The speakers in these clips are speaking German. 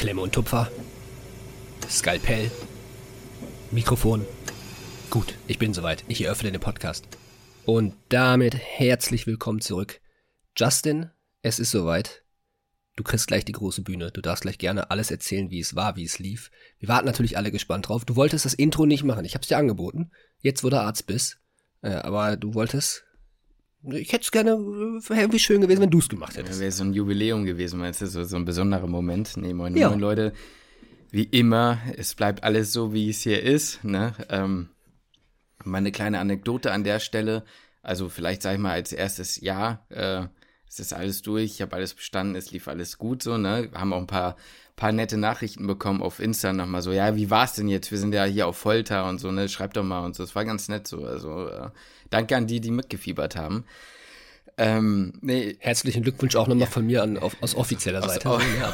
Klemme und Tupfer, Skalpell, Mikrofon. Gut, ich bin soweit. Ich eröffne den Podcast. Und damit herzlich willkommen zurück. Justin, es ist soweit. Du kriegst gleich die große Bühne. Du darfst gleich gerne alles erzählen, wie es war, wie es lief. Wir warten natürlich alle gespannt drauf. Du wolltest das Intro nicht machen. Ich hab's dir angeboten. Jetzt, wo du Arzt bist. Aber du wolltest... Ich hätte es gerne... Wäre irgendwie schön gewesen, wenn du es gemacht hättest. Wäre so ein Jubiläum gewesen, meinst du? So ein besonderer Moment. Nee, moin Leute. Wie immer, es bleibt alles so, wie es hier ist. Ne? Meine kleine Anekdote an der Stelle. Also vielleicht sage ich mal als erstes, ja, es ist alles durch, ich habe alles bestanden, es lief alles gut so, ne? Haben auch ein paar nette Nachrichten bekommen auf Insta nochmal so, ja, wie war's denn jetzt? Wir sind ja hier auf Folter und so, ne? Schreibt doch mal und so, es war ganz nett so, also danke an die mitgefiebert haben. Nee. Herzlichen Glückwunsch auch nochmal von mir aus offizieller Seite.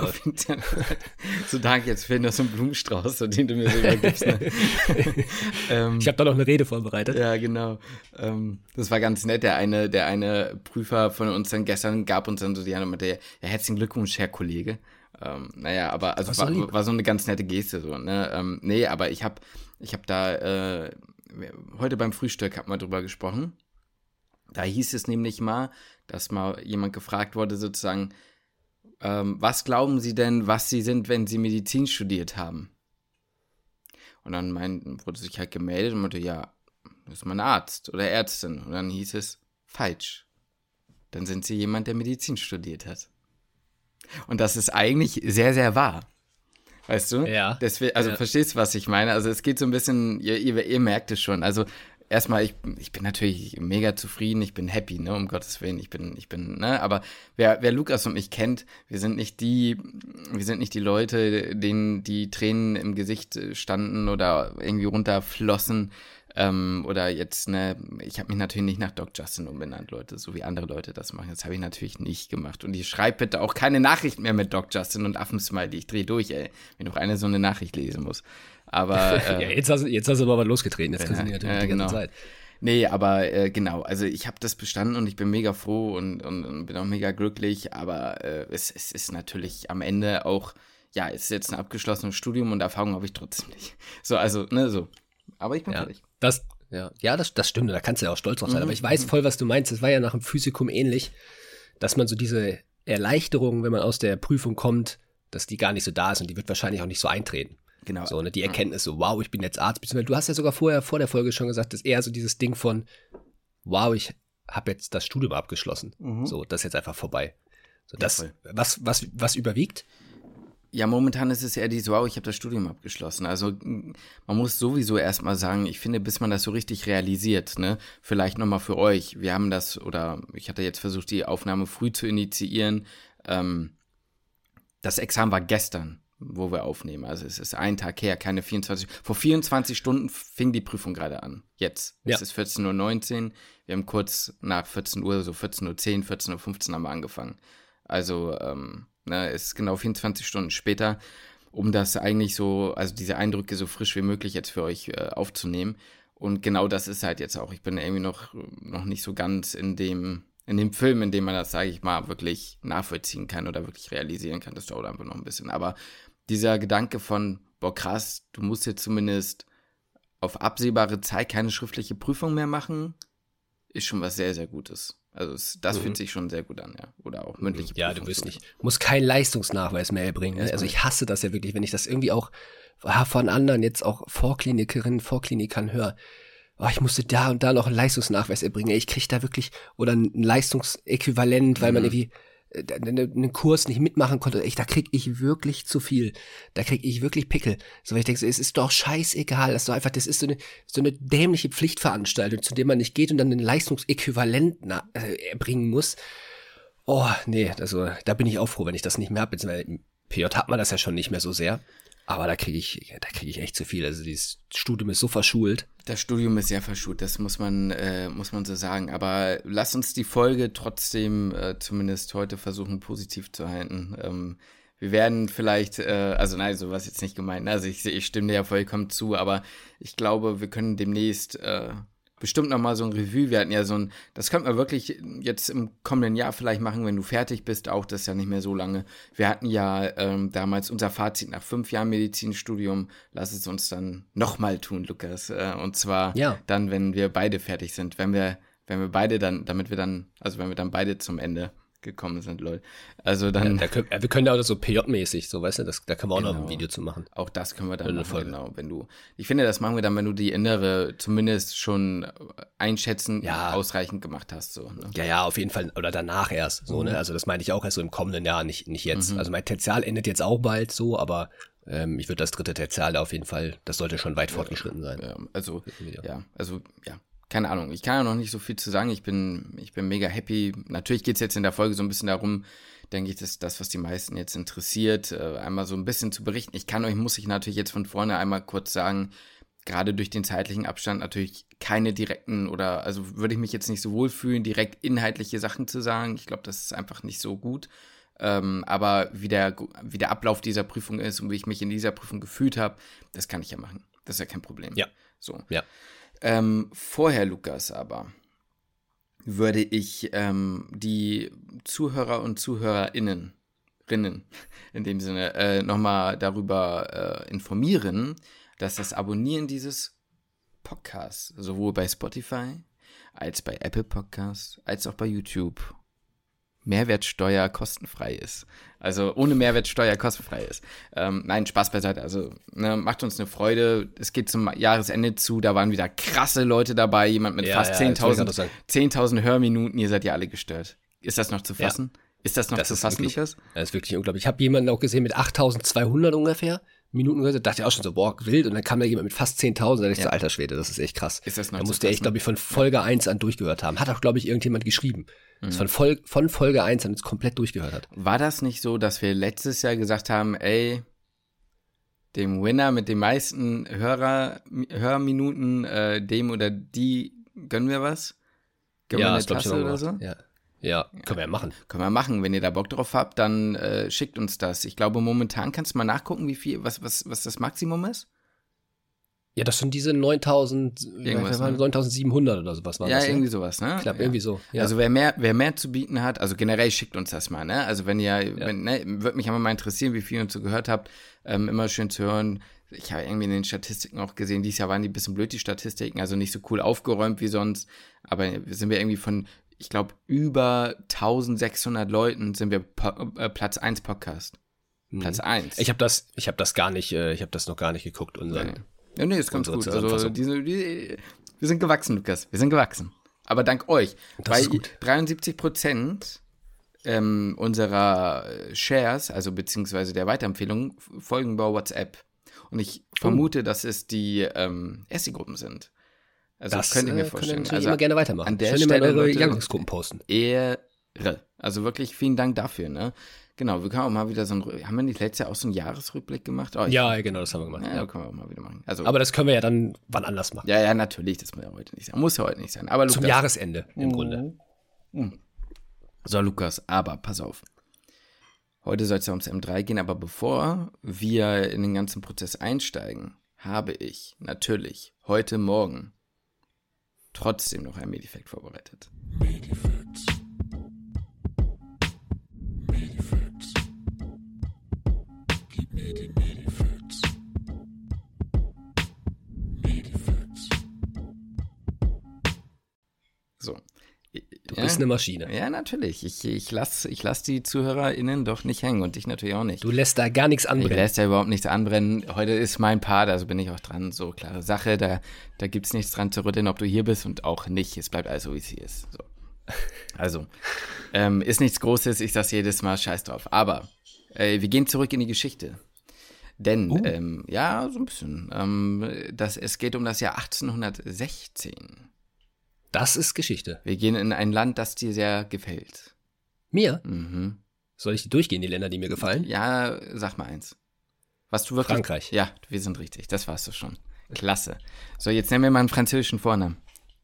So, danke, jetzt fehlt noch so ein Blumenstrauß, so, den du mir so übergibst. Ne? Ich habe da noch eine Rede vorbereitet. Ja, genau. Das war ganz nett. Der eine Prüfer von uns dann gestern gab uns dann so die Hand und meinte, ja, herzlichen Glückwunsch, Herr Kollege. Naja, aber also war so eine ganz nette Geste so, ne? Nee, aber ich hab da heute beim Frühstück hat man drüber gesprochen. Da hieß es nämlich mal, dass mal jemand gefragt wurde sozusagen, was glauben Sie denn, was Sie sind, wenn Sie Medizin studiert haben? Und dann wurde sich halt gemeldet und meinte, ja, das ist man Arzt oder Ärztin. Und dann hieß es, falsch. Dann sind Sie jemand, der Medizin studiert hat. Und das ist eigentlich sehr, sehr wahr. Weißt du? Ja. Deswegen, also verstehst du, was ich meine? Also es geht so ein bisschen, ihr merkt es schon, also erstmal, ich bin natürlich mega zufrieden, ich bin happy, ne, um Gottes Willen, ich bin, ne, aber wer Lukas und mich kennt, wir sind nicht die Leute, denen die Tränen im Gesicht standen oder irgendwie runterflossen, oder jetzt, ne, ich habe mich natürlich nicht nach Doc Justin umbenannt, Leute, so wie andere Leute das machen, das habe ich natürlich nicht gemacht und ich schreibe bitte auch keine Nachricht mehr mit Doc Justin und Affensmiley, ich drehe durch, ey, wenn noch eine so eine Nachricht lesen muss. Aber ja, jetzt hast du aber was losgetreten, jetzt kriegst du natürlich die ganze Zeit. Nee, aber genau, also ich habe das bestanden und ich bin mega froh und bin auch mega glücklich, aber es ist natürlich am Ende auch, ja, es ist jetzt ein abgeschlossenes Studium und Erfahrung habe ich trotzdem nicht. So, also, ne, so. Aber ich bin fertig. Das stimmt, da kannst du ja auch stolz drauf sein, aber ich weiß voll, was du meinst, es war ja nach dem Physikum ähnlich, dass man so diese Erleichterung, wenn man aus der Prüfung kommt, dass die gar nicht so da ist und die wird wahrscheinlich auch nicht so eintreten. Genau. So, ne, die Erkenntnis so, wow, ich bin jetzt Arzt. Du hast ja sogar vorher, vor der Folge schon gesagt, dass eher so dieses Ding von, wow, ich habe jetzt das Studium abgeschlossen. So, das ist jetzt einfach vorbei. So, das, ja, was überwiegt? Ja, momentan ist es eher dieses, wow, ich habe das Studium abgeschlossen. Also man muss sowieso erstmal sagen, ich finde, bis man das so richtig realisiert, ne, vielleicht nochmal für euch, wir haben das, oder ich hatte jetzt versucht, die Aufnahme früh zu initiieren, das Examen war gestern, wo wir aufnehmen. Also es ist ein Tag her, keine 24. Vor 24 Stunden fing die Prüfung gerade an. Jetzt. Ja. Es ist 14:19 Uhr. Wir haben kurz nach 14 Uhr, so 14:10 Uhr, 14:15 Uhr haben wir angefangen. Also, es ist genau 24 Stunden später, um das eigentlich so, also diese Eindrücke so frisch wie möglich jetzt für euch aufzunehmen. Und genau das ist halt jetzt auch. Ich bin irgendwie noch nicht so ganz in dem Film, in dem man das, sage ich mal, wirklich nachvollziehen kann oder wirklich realisieren kann. Das dauert einfach noch ein bisschen. Aber dieser Gedanke von, boah krass, du musst jetzt zumindest auf absehbare Zeit keine schriftliche Prüfung mehr machen, ist schon was sehr, sehr Gutes. Also das fühlt sich schon sehr gut an, ja. Oder auch mündliche Prüfung. Ja, du musst keinen Leistungsnachweis mehr erbringen. Ne? Also ich hasse das ja wirklich, wenn ich das irgendwie auch von anderen, jetzt auch Vorklinikerinnen, Vorklinikern höre. Oh, ich musste da und da noch einen Leistungsnachweis erbringen. Ich krieg da wirklich, oder ein Leistungsäquivalent, weil man irgendwie einen Kurs nicht mitmachen konnte. Da krieg ich wirklich zu viel. Da krieg ich wirklich Pickel. So, weil ich denke, es ist doch scheißegal. Das ist so eine dämliche Pflichtveranstaltung, zu der man nicht geht und dann ein Leistungsäquivalent erbringen muss. Oh, nee, also da bin ich auch froh, wenn ich das nicht mehr habe. Im PJ hat man das ja schon nicht mehr so sehr. Aber da kriege ich echt zu viel. Also dieses Studium ist so verschult. Das Studium ist sehr verschult, das muss man so sagen. Aber lass uns die Folge trotzdem zumindest heute versuchen, positiv zu halten. Wir werden vielleicht, also nein, sowas jetzt nicht gemeint. Also ich stimme dir ja vollkommen zu, aber ich glaube, wir können demnächst bestimmt nochmal so ein Revue. Wir hatten ja das könnten wir wirklich jetzt im kommenden Jahr vielleicht machen, wenn du fertig bist, auch das ist ja nicht mehr so lange. Wir hatten ja damals unser Fazit nach 5 Jahren Medizinstudium. Lass es uns dann nochmal tun, Lukas. Und zwar dann, wenn wir beide fertig sind. Wenn wir beide dann, wenn wir dann beide zum Ende gekommen sind, Leute. Also dann. Ja, wir können ja auch so PJ-mäßig, so, weißt du, da können wir auch noch ein Video zu machen. Auch das können wir dann machen, genau. Ich finde, das machen wir dann, wenn du die innere zumindest schon einschätzen, ausreichend gemacht hast, so. Ne? Ja, auf jeden Fall, oder danach erst, so, ne, also das meine ich auch erst so im kommenden Jahr, nicht jetzt. Also mein Tertial endet jetzt auch bald so, aber ich würde das 3. Tertial da auf jeden Fall, das sollte schon weit fortgeschritten sein. Keine Ahnung, ich kann ja noch nicht so viel zu sagen, ich bin mega happy. Natürlich geht es jetzt in der Folge so ein bisschen darum, denke ich, dass das, was die meisten jetzt interessiert, einmal so ein bisschen zu berichten. Muss ich natürlich jetzt von vorne einmal kurz sagen, gerade durch den zeitlichen Abstand natürlich keine direkten also würde ich mich jetzt nicht so wohlfühlen, direkt inhaltliche Sachen zu sagen. Ich glaube, das ist einfach nicht so gut. Aber wie der Ablauf dieser Prüfung ist und wie ich mich in dieser Prüfung gefühlt habe, das kann ich ja machen. Das ist ja kein Problem. Ja. So. Ja. Vorher, Lukas, aber würde ich die Zuhörer und Zuhörerinnen in dem Sinne nochmal darüber informieren, dass das Abonnieren dieses Podcasts sowohl bei Spotify als bei Apple Podcasts als auch bei YouTube Mehrwertsteuer kostenfrei ist. Also ohne Mehrwertsteuer kostenfrei ist. Nein, Spaß beiseite. Also macht uns eine Freude. Es geht zum Jahresende zu. Da waren wieder krasse Leute dabei. Jemand mit fast 10.000 Hörminuten. Ihr seid ja alle gestört. Ist das noch zu fassen? Ja. Ist das noch zu fassen, Lukas? Das ist wirklich unglaublich. Ich habe jemanden auch gesehen mit 8.200 ungefähr Minuten gehört. Da dachte ich auch schon so, boah, wild. Und dann kam da jemand mit fast 10.000. Da dachte ich so, alter Schwede, das ist echt krass. Ist das noch da musste ich, glaube ich, von Folge 1 an durchgehört haben. Hat auch, glaube ich, irgendjemand geschrieben. Das von Folge 1 an jetzt komplett durchgehört hat. War das nicht so, dass wir letztes Jahr gesagt haben, ey, dem Winner mit den meisten Hörminuten, dem oder die gönnen wir was? Gönnen wir eine Tasse oder so? Ja, können wir ja machen. Können wir machen. Wenn ihr da Bock drauf habt, dann schickt uns das. Ich glaube, momentan kannst du mal nachgucken, wie viel, was das Maximum ist. Ja, das sind diese 9.700 oder sowas. War das, irgendwie sowas, ne? Ich glaube, irgendwie so. Ja. Also wer mehr zu bieten hat, also generell schickt uns das mal, ne? Also wenn ihr, würde mich aber mal interessieren, wie viel ihr uns so gehört habt. Immer schön zu hören. Ich habe irgendwie in den Statistiken auch gesehen, dieses Jahr waren die ein bisschen blöd, die Statistiken, also nicht so cool aufgeräumt wie sonst. Aber sind wir irgendwie von, ich glaube, über 1.600 Leuten sind wir Platz 1 Podcast. Platz 1. Ich habe das noch gar nicht geguckt. Nee, ist ganz gut. Also wir sind gewachsen, Lukas. Wir sind gewachsen. Aber dank euch. Das ist gut. 73% unserer Shares, also beziehungsweise der Weiterempfehlungen, folgen bei WhatsApp. Und ich vermute, dass es die Essi-Gruppen sind. Also das könnte ich mir vorstellen. Können also immer gerne weitermachen. An der Stelle eure Jahrgangsgruppen posten. Ehre. Also wirklich vielen Dank dafür, ne? Genau, wir können auch mal wieder haben wir nicht letztes Jahr auch so einen Jahresrückblick gemacht? Ja, genau, das haben wir gemacht. Ja, können wir auch mal wieder machen. Also, aber das können wir ja dann wann anders machen. Ja, natürlich, das muss ja heute nicht sein. Muss ja heute nicht sein. Aber zum Lukas, Jahresende im Grunde. So, Lukas, aber pass auf. Heute soll es ja ums M3 gehen, aber bevor wir in den ganzen Prozess einsteigen, habe ich natürlich heute Morgen trotzdem noch ein Medifact vorbereitet. Medifacts. Gib mir die Medifacts. So. Du bist eine Maschine. Ja, natürlich. Ich lass die ZuhörerInnen doch nicht hängen und dich natürlich auch nicht. Du lässt da gar nichts anbrennen. Ich lässt ja überhaupt nichts anbrennen. Heute ist mein Part, also bin ich auch dran. So, klare Sache, da gibt's nichts dran zu rütteln, ob du hier bist und auch nicht. Es bleibt alles so, wie es hier ist. So. Also, ist nichts Großes, ich sag's jedes Mal, scheiß drauf. Aber wir gehen zurück in die Geschichte. Denn, ja, so ein bisschen. Es geht um das Jahr 1816. Das ist Geschichte. Wir gehen in ein Land, das dir sehr gefällt. Mir? Mhm. Soll ich durchgehen, die Länder, die mir gefallen? Ja, sag mal eins. Was du wirklich... Frankreich. Ja, wir sind richtig. Das warst du schon. Klasse. So, jetzt nennen wir mal einen französischen Vornamen.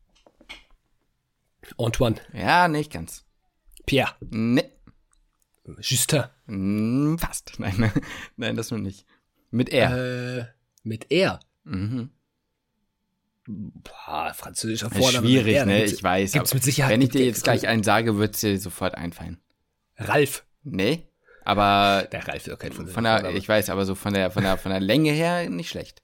Antoine. Ja, nicht ganz. Pierre. Nee. Justin. Fast. Nein, das nur nicht. Mit R. Mit R? Mhm. Französischer Das Vorname. ist schwierig, ne? Ich weiß. Gibt's mit Sicherheit. Wenn ich dir jetzt gleich einen sage, wird es dir sofort einfallen. Ralf. Nee, aber Der Ralf ist auch kein Französischer ich weiß, aber so von der Länge her nicht schlecht.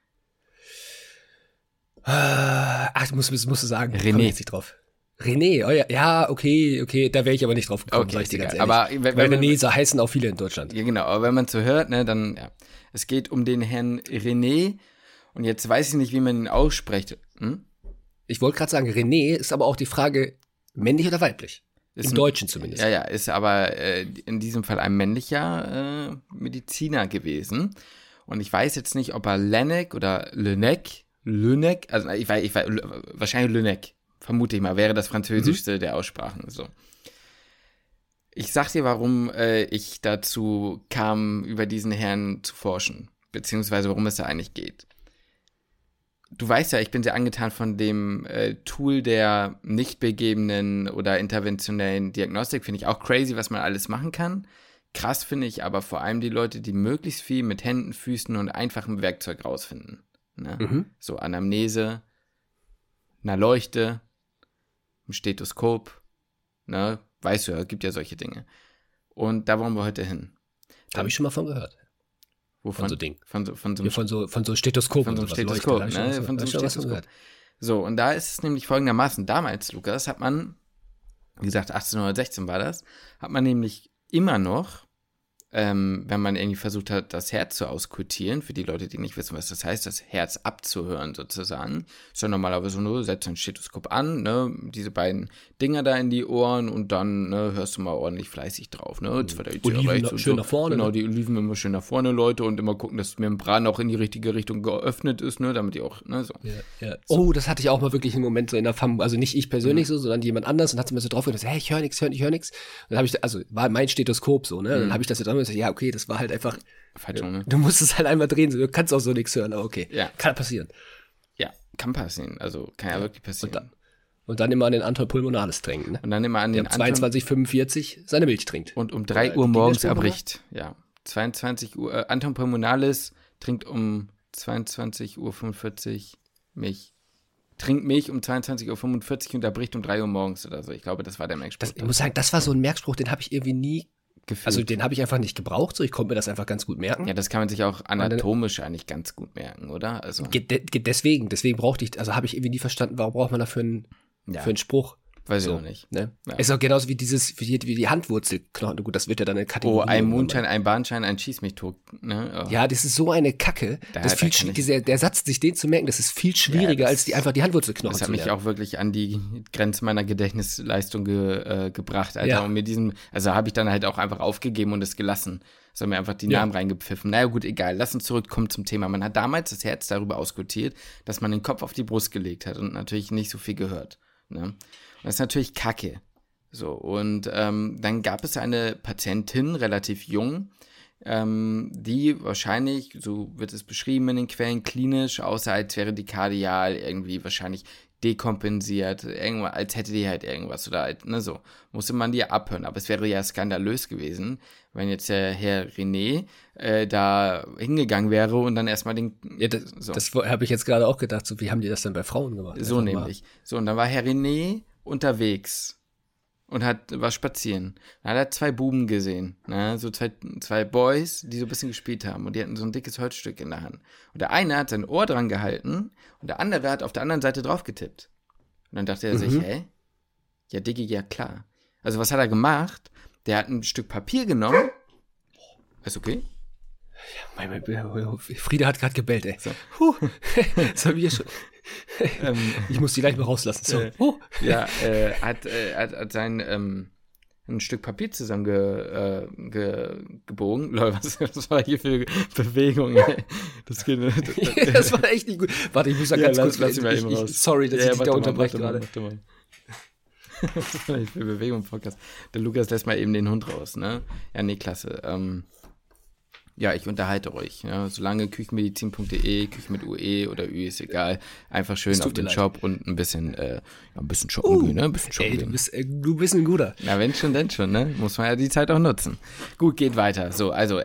Ach, musst du sagen. René. Komm jetzt nicht drauf. René, oh ja, okay, da wäre ich aber nicht drauf gekommen, Okay, sag ich dir ganz ehrlich. aber weil René, so heißen auch viele in Deutschland. Ja, genau, aber wenn man so hört, ne, dann, ja. Es geht um den Herrn René und jetzt weiß ich nicht, wie man ihn ausspricht. Ich wollte gerade sagen, René ist aber auch die Frage, männlich oder weiblich? Im Deutschen zumindest. Ja, ist aber in diesem Fall ein männlicher Mediziner gewesen. Und ich weiß jetzt nicht, ob er Lennec oder Lennec, also ich weiß, wahrscheinlich Lennec, vermute ich mal, wäre das Französischste der Aussprachen. So. Ich sag dir, warum ich dazu kam, über diesen Herrn zu forschen, beziehungsweise worum es da eigentlich geht. Du weißt ja, ich bin sehr angetan von dem Tool der nicht begebenen oder interventionellen Diagnostik. Finde ich auch crazy, was man alles machen kann. Krass finde ich aber vor allem die Leute, die möglichst viel mit Händen, Füßen und einfachem Werkzeug rausfinden. Ne? So Anamnese, einer Leuchte, ein Stethoskop, ne? Weißt du ja, gibt ja solche Dinge. Und da wollen wir heute hin. Habe ich schon mal von gehört. Wovon? Von so Ding. Von so Stethoskop. Von so einem Stethoskop, ne? Von so einem Stethoskop. So, und da ist es nämlich folgendermaßen. Damals, Lukas, hat man, wie gesagt, 1816 war das, hat man nämlich immer noch, wenn man irgendwie versucht hat, das Herz zu auskultieren, für die Leute, die nicht wissen, was das heißt, das Herz abzuhören sozusagen, ist ja normalerweise nur, setzt ein Stethoskop an, ne, diese beiden Dinger da in die Ohren und dann hörst du mal ordentlich fleißig drauf, ne, Oliven schön nach vorne. Genau, die Oliven immer schön nach vorne, Leute, und immer gucken, dass die Membran auch in die richtige Richtung geöffnet ist, ne, damit die auch, ne, so. Ja. So. Oh, das hatte ich auch mal wirklich einen Moment so in der also nicht ich persönlich so, sondern jemand anders, und hat mir so drauf gedacht, hey, ich höre nichts. Und dann habe ich, also war mein Stethoskop so, ne, dann habe ich das so dran und gesagt, ja, okay, das war halt einfach, falsch, ne? Du musst es halt einmal drehen, so, du kannst auch so nichts hören, aber okay, kann passieren. Ja, kann passieren, also kann ja wirklich passieren. Und dann immer an den Anton Pulmonalis trinken, ne? Und dann immer an den Anton 22:45 seine Milch trinkt. Und um 3 Uhr morgens erbricht, ja. 22 Uhr, Anton Pulmonalis trinkt um 22:45 Uhr Milch. Trinkt Milch um 22:45 Uhr und erbricht um 3 Uhr morgens oder so. Ich glaube, das war der Merkspruch. Ich muss sagen, das war so ein Merkspruch, den habe ich irgendwie nie gefühlt. Also den habe ich einfach nicht gebraucht, so ich konnte mir das einfach ganz gut merken. Ja, das kann man sich auch anatomisch eigentlich ganz gut merken, oder? Also deswegen brauchte ich, also habe ich irgendwie nie verstanden, warum braucht man dafür für einen Spruch. Weiß ich auch nicht. Ne? Ja. Ist auch genauso wie die Handwurzelknochen. Gut, das wird ja dann eine Kategorie. Oh, ein Mondschein, ein Bahnschein, ein Schieß mich tot. Ne? Oh. Ja, das ist so eine Kacke. Der Satz, sich den zu merken, das ist viel schwieriger, als einfach die Handwurzelknochen zu lernen. Das hat mich auch wirklich an die Grenze meiner Gedächtnisleistung gebracht, Alter. Ja. Und mit diesem, also habe ich dann halt auch einfach aufgegeben und es gelassen. So mir einfach die Namen reingepfiffen. Naja, gut, egal. Lass uns zurückkommen zum Thema. Man hat damals das Herz darüber auskultiert, dass man den Kopf auf die Brust gelegt hat und natürlich nicht so viel gehört. Ne? Das ist natürlich Kacke. So, und dann gab es eine Patientin, relativ jung, die wahrscheinlich, so wird es beschrieben in den Quellen, klinisch aussah, als wäre die kardial irgendwie wahrscheinlich dekompensiert, irgendwas, als hätte die halt irgendwas oder halt, ne, so, musste man die abhören. Aber es wäre ja skandalös gewesen, wenn jetzt der Herr René da hingegangen wäre und dann erstmal den... Ja, das habe ich jetzt gerade auch gedacht, so wie haben die das dann bei Frauen gemacht? So nämlich. So, und dann war Herr René unterwegs und war spazieren. Dann hat er 2 Buben gesehen, ne? So zwei Boys, die so ein bisschen gespielt haben und die hatten so ein dickes Holzstück in der Hand. Und der eine hat sein Ohr dran gehalten und der andere hat auf der anderen Seite drauf getippt. Und dann dachte er sich, hä? Ja, Diggi, ja klar. Also was hat er gemacht? Der hat ein Stück Papier genommen. Ist okay? Ja, Frieda hat gerade gebellt, ey. So. Das habe ich ja schon. Ich muss die gleich mal rauslassen. So. Ja, hat sein ein Stück Papier zusammen gebogen. Leute, was war hier für Bewegung? Das war echt nicht gut. Warte, ich muss da ganz kurz. Lass ihn mal eben raus. Sorry, dass ich dich da unterbreche gerade. Warte mal. Was war hier für Bewegung im Podcast? Der Lukas lässt mal eben den Hund raus, ne? Ja, nee, klasse. Ja, ich unterhalte euch. Ja. Solange küchenmedizin.de, Küchen mit UE oder Ü ist egal. Einfach schön auf den Shop und ein bisschen shoppen gehen, ne? Ein bisschen shoppen gehen. Du bist ein guter. Na, wenn schon, denn schon, ne? Muss man ja die Zeit auch nutzen. Gut, geht weiter. So, also,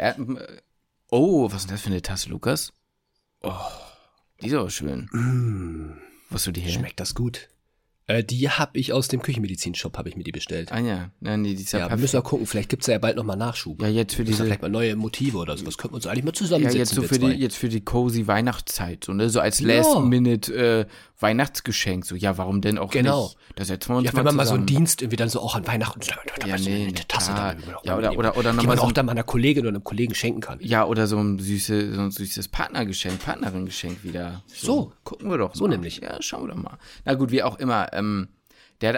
was ist das für eine Tasse, Lukas? Oh, die ist aber schön. Wo hast du die her? Schmeckt das gut? Die habe ich aus dem Küchenmedizin-Shop, habe ich mir die bestellt. Ah ja, nein, die ist ja wir müssen mal gucken, vielleicht gibt es ja bald nochmal Nachschub. Ja, jetzt für diese... vielleicht mal neue Motive oder sowas, könnten wir uns eigentlich mal zusammensetzen. Ja, jetzt für die cozy Weihnachtszeit, so, ne, so als Last-Minute Weihnachtsgeschenk, so, ja, warum denn auch nicht? Da setzen wir uns mal wenn man zusammen. mal so einen Dienst irgendwie dann so auch an Weihnachten, eine Tasse oder die man auch dann meiner Kollegin oder einem Kollegen schenken kann. Ja, oder so ein süßes Partnerin-Geschenk wieder. So, gucken wir doch mal. So nämlich. Ja, schauen wir doch mal. Na gut, wie auch immer, der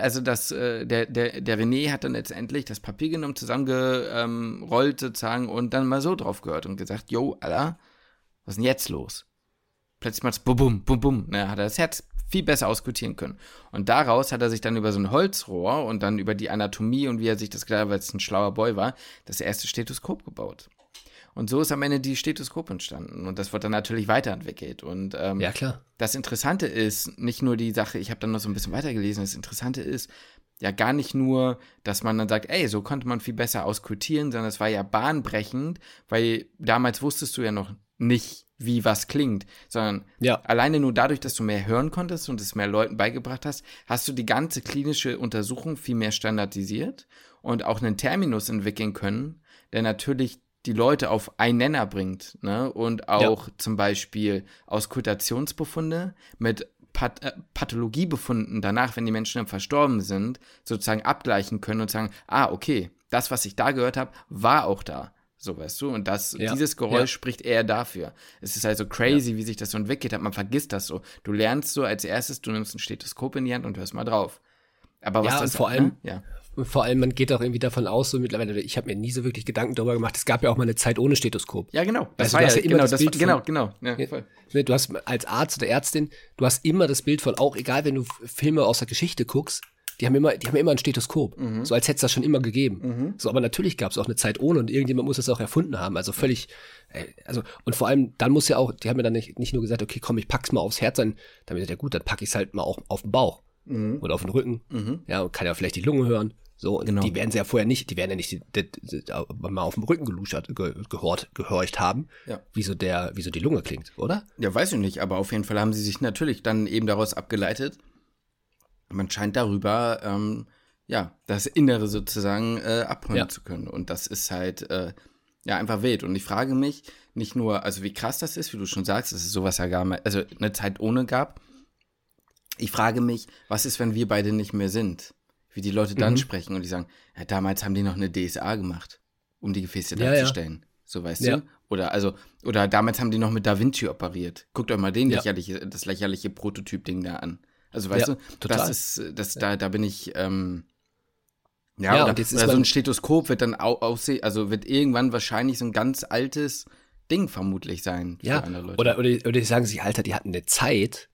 René hat dann letztendlich das Papier genommen, zusammengerollt sozusagen und dann mal so drauf gehört und gesagt, jo, Alter, was ist denn jetzt los? Plötzlich macht's bum, bum, bum, bum. Na, hat er das Herz viel besser auskultieren können. Und daraus hat er sich dann über so ein Holzrohr und dann über die Anatomie und wie er sich das gedacht hat, weil es ein schlauer Boy war, das erste Stethoskop gebaut. Und so ist am Ende die Stethoskop entstanden. Und das wird dann natürlich weiterentwickelt. Und ja, klar. Das Interessante ist, nicht nur die Sache, ich habe dann noch so ein bisschen weitergelesen, das Interessante ist ja gar nicht nur, dass man dann sagt, ey, so konnte man viel besser auskultieren, sondern es war ja bahnbrechend, weil damals wusstest du ja noch nicht, wie was klingt, sondern alleine nur dadurch, dass du mehr hören konntest und es mehr Leuten beigebracht hast, hast du die ganze klinische Untersuchung viel mehr standardisiert und auch einen Terminus entwickeln können, der natürlich die Leute auf einen Nenner bringt, ne? Und auch zum Beispiel Auskultationsbefunde mit Pathologiebefunden danach, wenn die Menschen dann verstorben sind, sozusagen abgleichen können und sagen, okay, das, was ich da gehört habe, war auch da. So, weißt du? Und dieses Geräusch spricht eher dafür. Es ist also crazy, wie sich das so entwickelt hat. Man vergisst das so. Du lernst so als erstes, du nimmst ein Stethoskop in die Hand und hörst mal drauf. Aber was das vor allem, man geht auch irgendwie davon aus, so mittlerweile, ich habe mir nie so wirklich Gedanken darüber gemacht, es gab ja auch mal eine Zeit ohne Stethoskop. Ja, genau. Das war ja immer das Bild genau. Ja, voll. Du hast als Arzt oder Ärztin, du hast immer das Bild von, auch egal, wenn du Filme aus der Geschichte guckst, die haben immer ein Stethoskop. So als hätte es das schon immer gegeben. So, aber natürlich gab es auch eine Zeit ohne und irgendjemand muss es auch erfunden haben. Also völlig, und vor allem, dann muss ja auch, die haben mir dann nicht nur gesagt, okay, komm, ich pack's mal aufs Herz, dann gesagt, ja gut, dann pack ich's halt mal auch auf den Bauch. Oder auf den Rücken. Ja, und kann ja vielleicht die Lunge hören. So, und die werden sie ja vorher nicht, mal auf dem Rücken gehorcht haben, wieso die Lunge klingt, oder? Ja, weiß ich nicht, aber auf jeden Fall haben sie sich natürlich dann eben daraus abgeleitet. Man scheint darüber, das Innere sozusagen abholen zu können. Und das ist halt, einfach wild. Und ich frage mich nicht nur, also wie krass das ist, wie du schon sagst, dass es sowas ja gar mal, also eine Zeit ohne gab. Ich frage mich, was ist, wenn wir beide nicht mehr sind? Wie die Leute dann sprechen und die sagen, ja, damals haben die noch eine DSA gemacht, um die Gefäße darzustellen. So, weißt du? Oder damals haben die noch mit Da Vinci operiert. Guckt euch mal das lächerliche Prototyp-Ding da an. Also, weißt du, total. Da bin ich, und jetzt oder so ein Stethoskop wird dann wird irgendwann wahrscheinlich so ein ganz altes Ding vermutlich sein für andere Leute. Oder die sagen sich, Alter, die hatten eine Zeit,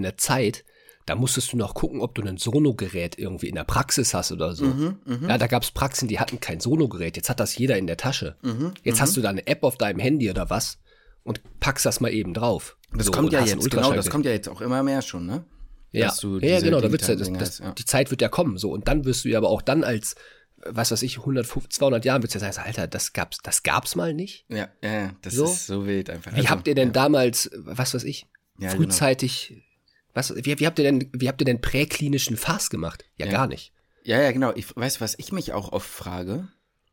da musstest du noch gucken, ob du ein Sonogerät irgendwie in der Praxis hast oder so. Ja, da gab es Praxen, die hatten kein Sonogerät. Jetzt hat das jeder in der Tasche. Jetzt hast du da eine App auf deinem Handy oder was und packst das mal eben drauf. Das kommt ja jetzt auch immer mehr schon, ne? Ja, genau, die Zeit wird ja kommen, so. Und dann wirst du ja aber auch dann als, was weiß ich, 150, 200 Jahren wirst du ja sagen, Alter, das gab's mal nicht. Ja, das ist so wild einfach. Wie habt ihr denn damals, was weiß ich, frühzeitig, wie habt ihr denn präklinischen Fass gemacht? Ja, gar nicht. Ja, genau. Ich weiß, was ich mich auch oft frage.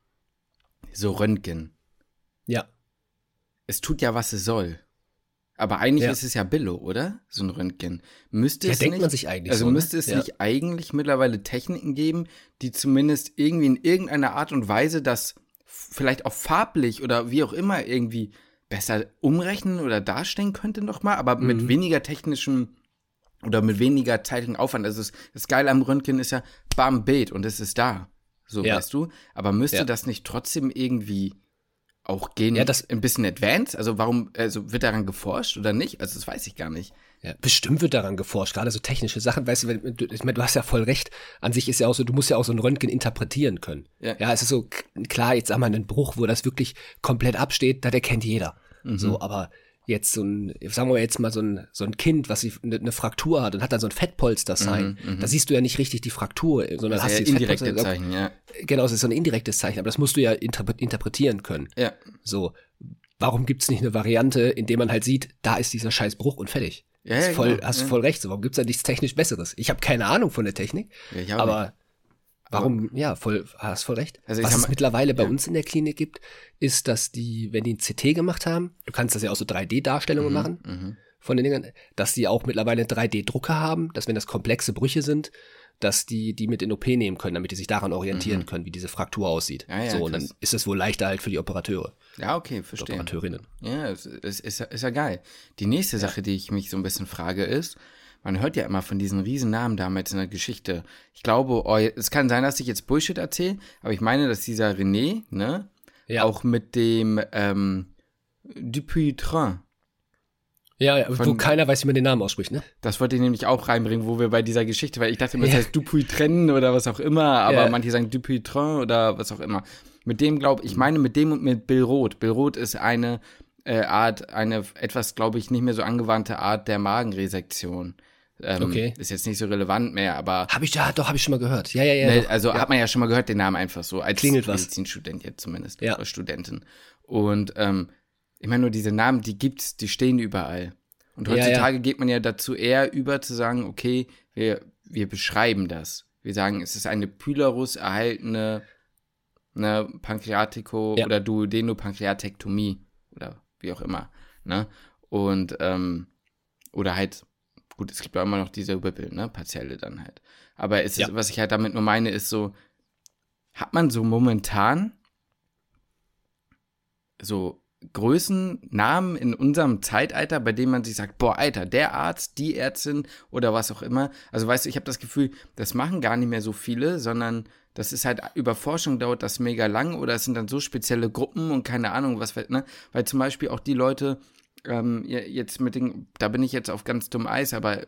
So Röntgen. Ja. Es tut ja, was es soll. Aber eigentlich ist es ja Billo, oder? So ein Röntgen. Müsste es denkt nicht, man sich eigentlich also so, müsste es nicht eigentlich mittlerweile Techniken geben, die zumindest irgendwie in irgendeiner Art und Weise das vielleicht auch farblich oder wie auch immer irgendwie besser umrechnen oder darstellen könnte nochmal, aber mit weniger technischem oder mit weniger zeitlichem Aufwand. Also das Geile am Röntgen ist ja, bam, Bild und es ist da. So, weißt du? Aber müsste das nicht trotzdem irgendwie auch gehen, das ein bisschen advanced? Also wird daran geforscht oder nicht? Also das weiß ich gar nicht. Ja, bestimmt wird daran geforscht, gerade so technische Sachen, weißt du, ich meine, du hast ja voll recht, an sich ist ja auch so, du musst ja auch so ein Röntgen interpretieren können. Ja, es ist so, klar, jetzt sag mal einen Bruch, wo das wirklich komplett absteht, das erkennt jeder. So, aber jetzt sagen wir jetzt mal so ein Kind, was eine Fraktur hat und hat dann so ein Fettpolster-Sign, da siehst du ja nicht richtig die Fraktur, sondern hast dieses indirekte Zeichen, ja. Genau, es ist so ein indirektes Zeichen, aber das musst du ja interpretieren können. Ja. So, warum gibt's nicht eine Variante, in der man halt sieht, da ist dieser scheiß Bruch und fertig? Hast voll recht. So, warum gibt's da nichts technisch Besseres? Ich habe keine Ahnung von der Technik, aber warum, hast voll recht. Also was es mittlerweile bei uns in der Klinik gibt, ist, dass wenn die ein CT gemacht haben, du kannst das ja auch so 3D-Darstellungen machen von den Dingern, dass die auch mittlerweile 3D-Drucker haben, dass wenn das komplexe Brüche sind, dass die mit in OP nehmen können, damit die sich daran orientieren können, wie diese Fraktur aussieht. So, und dann ist es wohl leichter halt für die Operateure. Ja, okay, verstehe. Operateurinnen. Ja, ist ja geil. Die nächste Sache, die ich mich so ein bisschen frage, ist, man hört ja immer von diesen riesen Namen damals in der Geschichte. Ich glaube, es kann sein, dass ich jetzt Bullshit erzähle, aber ich meine, dass dieser René, ne, auch mit dem Dupuytren. Ja, wo keiner weiß, wie man den Namen ausspricht, ne? Das wollte ich nämlich auch reinbringen, wo wir bei dieser Geschichte, weil ich dachte immer, es heißt Dupuytren oder was auch immer, aber manche sagen Dupuytren oder was auch immer. Mit dem mit dem und mit Bill Roth. Bill Roth ist eine Art, eine etwas, glaube ich, nicht mehr so angewandte Art der Magenresektion. Okay. Ist jetzt nicht so relevant mehr, aber. Habe ich schon mal gehört. Ja. Ne, also hat man ja schon mal gehört, den Namen einfach so, als Medizinstudent jetzt zumindest, oder Studentin. Und ich meine nur, diese Namen, die gibt's, die stehen überall. Und heutzutage geht man ja dazu eher über zu sagen, okay, wir beschreiben das. Wir sagen, es ist eine Pylorus erhaltene Pankreatiko oder Duodenopankreatektomie oder wie auch immer. Ne? Und oder halt, gut, es gibt ja immer noch diese Whipple, ne, partielle dann halt. Aber was ich halt damit nur meine, ist so, hat man so momentan so Größennamen in unserem Zeitalter, bei denen man sich sagt, boah, Alter, der Arzt, die Ärztin oder was auch immer. Also weißt du, ich habe das Gefühl, das machen gar nicht mehr so viele, sondern das ist halt, über Forschung dauert das mega lang oder es sind dann so spezielle Gruppen und keine Ahnung, was, ne? Weil zum Beispiel auch die Leute, jetzt da bin ich jetzt auf ganz dumm Eis, aber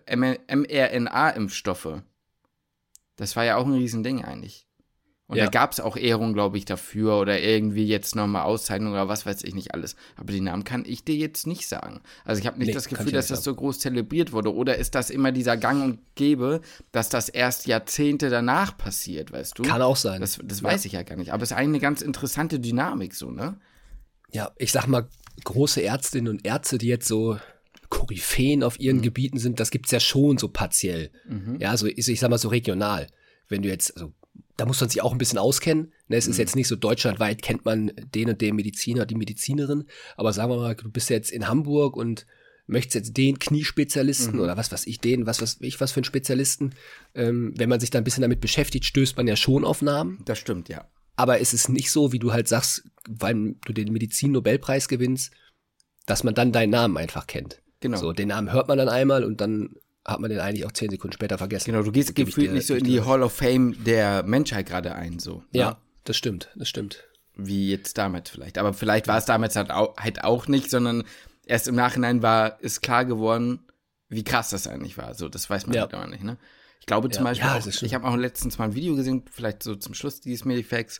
mRNA-Impfstoffe, das war ja auch ein Riesending eigentlich. Und da gab es auch Ehrungen, glaube ich, dafür oder irgendwie jetzt nochmal Auszeichnungen oder was weiß ich nicht alles. Aber die Namen kann ich dir jetzt nicht sagen. Also ich habe nicht das Gefühl, dass das so groß zelebriert wurde. Oder ist das immer dieser Gang und Gäbe, dass das erst Jahrzehnte danach passiert, weißt du? Kann auch sein. Das weiß ich ja gar nicht. Aber es ist eigentlich eine ganz interessante Dynamik so, ne? Ja, ich sag mal, große Ärztinnen und Ärzte, die jetzt so Koryphäen auf ihren Gebieten sind, das gibt's ja schon so partiell. Ja, also ich sag mal so regional. Wenn du jetzt, also da muss man sich auch ein bisschen auskennen. Ne, es ist jetzt nicht so deutschlandweit, kennt man den und den Mediziner, die Medizinerin. Aber sagen wir mal, du bist jetzt in Hamburg und möchtest jetzt den Kniespezialisten oder was für einen Spezialisten. Wenn man sich da ein bisschen damit beschäftigt, stößt man ja schon auf Namen. Das stimmt, ja. Aber es ist nicht so, wie du halt sagst, weil du den Medizin-Nobelpreis gewinnst, dass man dann deinen Namen einfach kennt. Genau. So, den Namen hört man dann einmal und dann hat man den eigentlich auch 10 Sekunden später vergessen. Genau, du gehst gefühlt nicht so in die Hall of Fame der Menschheit gerade ein, so. Ja, das stimmt. Wie jetzt damals vielleicht. Aber vielleicht war es damals halt auch nicht, sondern erst im Nachhinein ist klar geworden, wie krass das eigentlich war. So, das weiß man halt auch nicht, ne? Ich glaube zum Beispiel ich habe auch letztens mal ein Video gesehen, vielleicht so zum Schluss dieses Medifacts,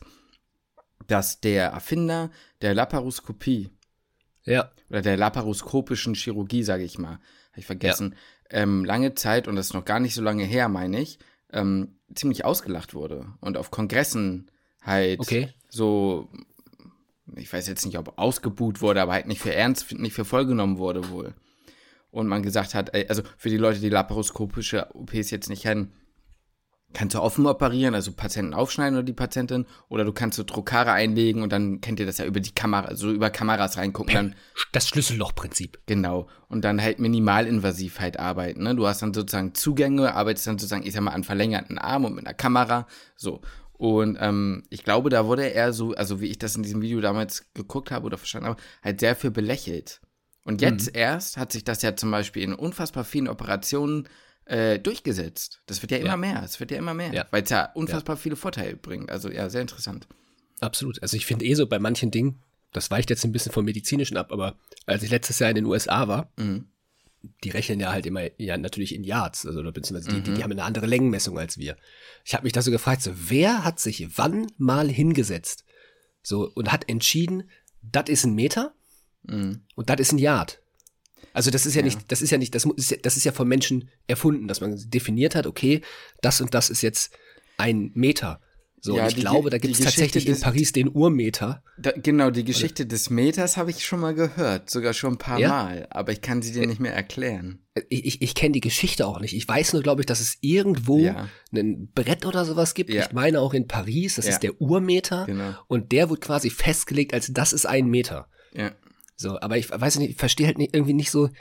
dass der Erfinder der Laparoskopie oder der laparoskopischen Chirurgie, sage ich mal, habe ich vergessen, lange Zeit, und das ist noch gar nicht so lange her, meine ich, ziemlich ausgelacht wurde und auf Kongressen halt so, ich weiß jetzt nicht, ob ausgebuht wurde, aber halt nicht für voll genommen wurde wohl. Und man gesagt hat, also für die Leute, die laparoskopische OPs jetzt nicht kennen, kannst du offen operieren, also Patienten aufschneiden oder die Patientin, oder du kannst so Trockare einlegen und dann kennt ihr das ja über die Kamera, also über Kameras reingucken. Dann, das Schlüssellochprinzip. Genau. Und dann halt minimalinvasiv halt arbeiten, ne? Du hast dann sozusagen Zugänge, arbeitest dann sozusagen, ich sag mal, an verlängerten Arm und mit einer Kamera, so. Und ich glaube, da wurde er so, also wie ich das in diesem Video damals geguckt habe oder verstanden habe, halt sehr für belächelt. Und jetzt erst hat sich das ja zum Beispiel in unfassbar vielen Operationen durchgesetzt. Das wird ja immer mehr. Weil es ja unfassbar viele Vorteile bringt. Also ja, sehr interessant. Absolut. Also ich finde so bei manchen Dingen, das weicht jetzt ein bisschen vom Medizinischen ab, aber als ich letztes Jahr in den USA war, die rechnen ja halt immer natürlich in Yards, also beziehungsweise die haben eine andere Längenmessung als wir. Ich habe mich da so gefragt, so wer hat sich wann mal hingesetzt so und hat entschieden, das ist ein Meter und das ist ein Yard. Also das ist ja vom Menschen erfunden, dass man definiert hat, okay, das und das ist jetzt ein Meter. So, und ich glaube, da gibt es tatsächlich in Paris den Urmeter. Genau, die Geschichte des Meters habe ich schon mal gehört, sogar schon ein paar Mal, aber ich kann sie dir nicht mehr erklären. Ich kenne die Geschichte auch nicht. Ich weiß nur, glaube ich, dass es irgendwo ein Brett oder sowas gibt. Ich meine auch in Paris, das ist der Urmeter. Genau. Und der wird quasi festgelegt, als das ist 1 Meter. Ja. So, aber ich weiß nicht, ich verstehe halt irgendwie nicht so,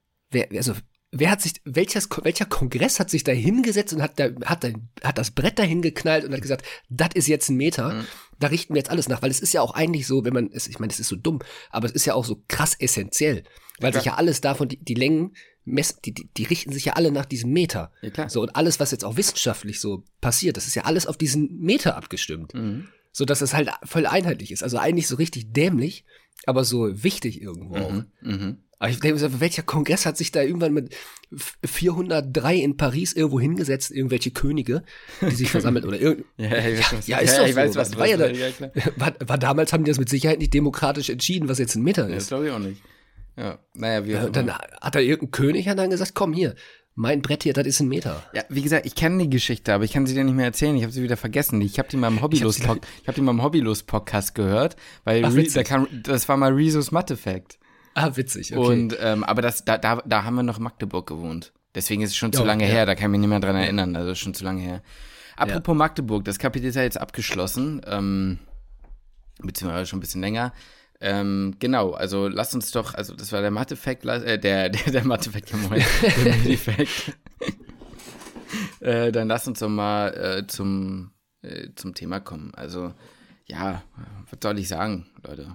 welcher Kongress hat sich da hingesetzt und hat das Brett dahin geknallt und hat gesagt, das ist jetzt 1 Meter, da richten wir jetzt alles nach, weil es ist ja auch eigentlich so, ich meine, es ist so dumm, aber es ist ja auch so krass essentiell, weil sich ja alles davon, die Längen messen, die richten sich ja alle nach diesem Meter. Ja, klar. So, und alles, was jetzt auch wissenschaftlich so passiert, das ist ja alles auf diesen Meter abgestimmt. So, dass es halt voll einheitlich ist. Also eigentlich so richtig dämlich, aber so wichtig irgendwo auch. Aber ich denke, welcher Kongress hat sich da irgendwann mit 403 in Paris irgendwo hingesetzt, irgendwelche Könige, die sich versammelt oder ist doch so. Weiß, was war damals, haben die das mit Sicherheit nicht demokratisch entschieden, was jetzt 1 Meter ist. Das glaube ich auch nicht. Ja, naja, dann hat da irgendein König dann gesagt, komm hier, mein Brett hier, das ist 1 Meter. Ja, wie gesagt, ich kenne die Geschichte, aber ich kann sie dir nicht mehr erzählen. Ich habe sie wieder vergessen. Ich habe die mal im Hobbylos-Podcast gehört, weil das war mal Rezos Mathe-Fact. Witzig, okay. Und, aber da haben wir noch in Magdeburg gewohnt. Deswegen ist es schon zu lange her, da kann ich mich nicht mehr dran erinnern. Also schon zu lange her. Apropos Magdeburg, das Kapitel ist ja jetzt abgeschlossen. Beziehungsweise schon ein bisschen länger. Genau, also lass uns doch, also das war der Mathe-Fact, der Mathe-Fact, der Medi-Fact. Dann lass uns doch mal zum Thema kommen. Also, ja, was soll ich sagen, Leute?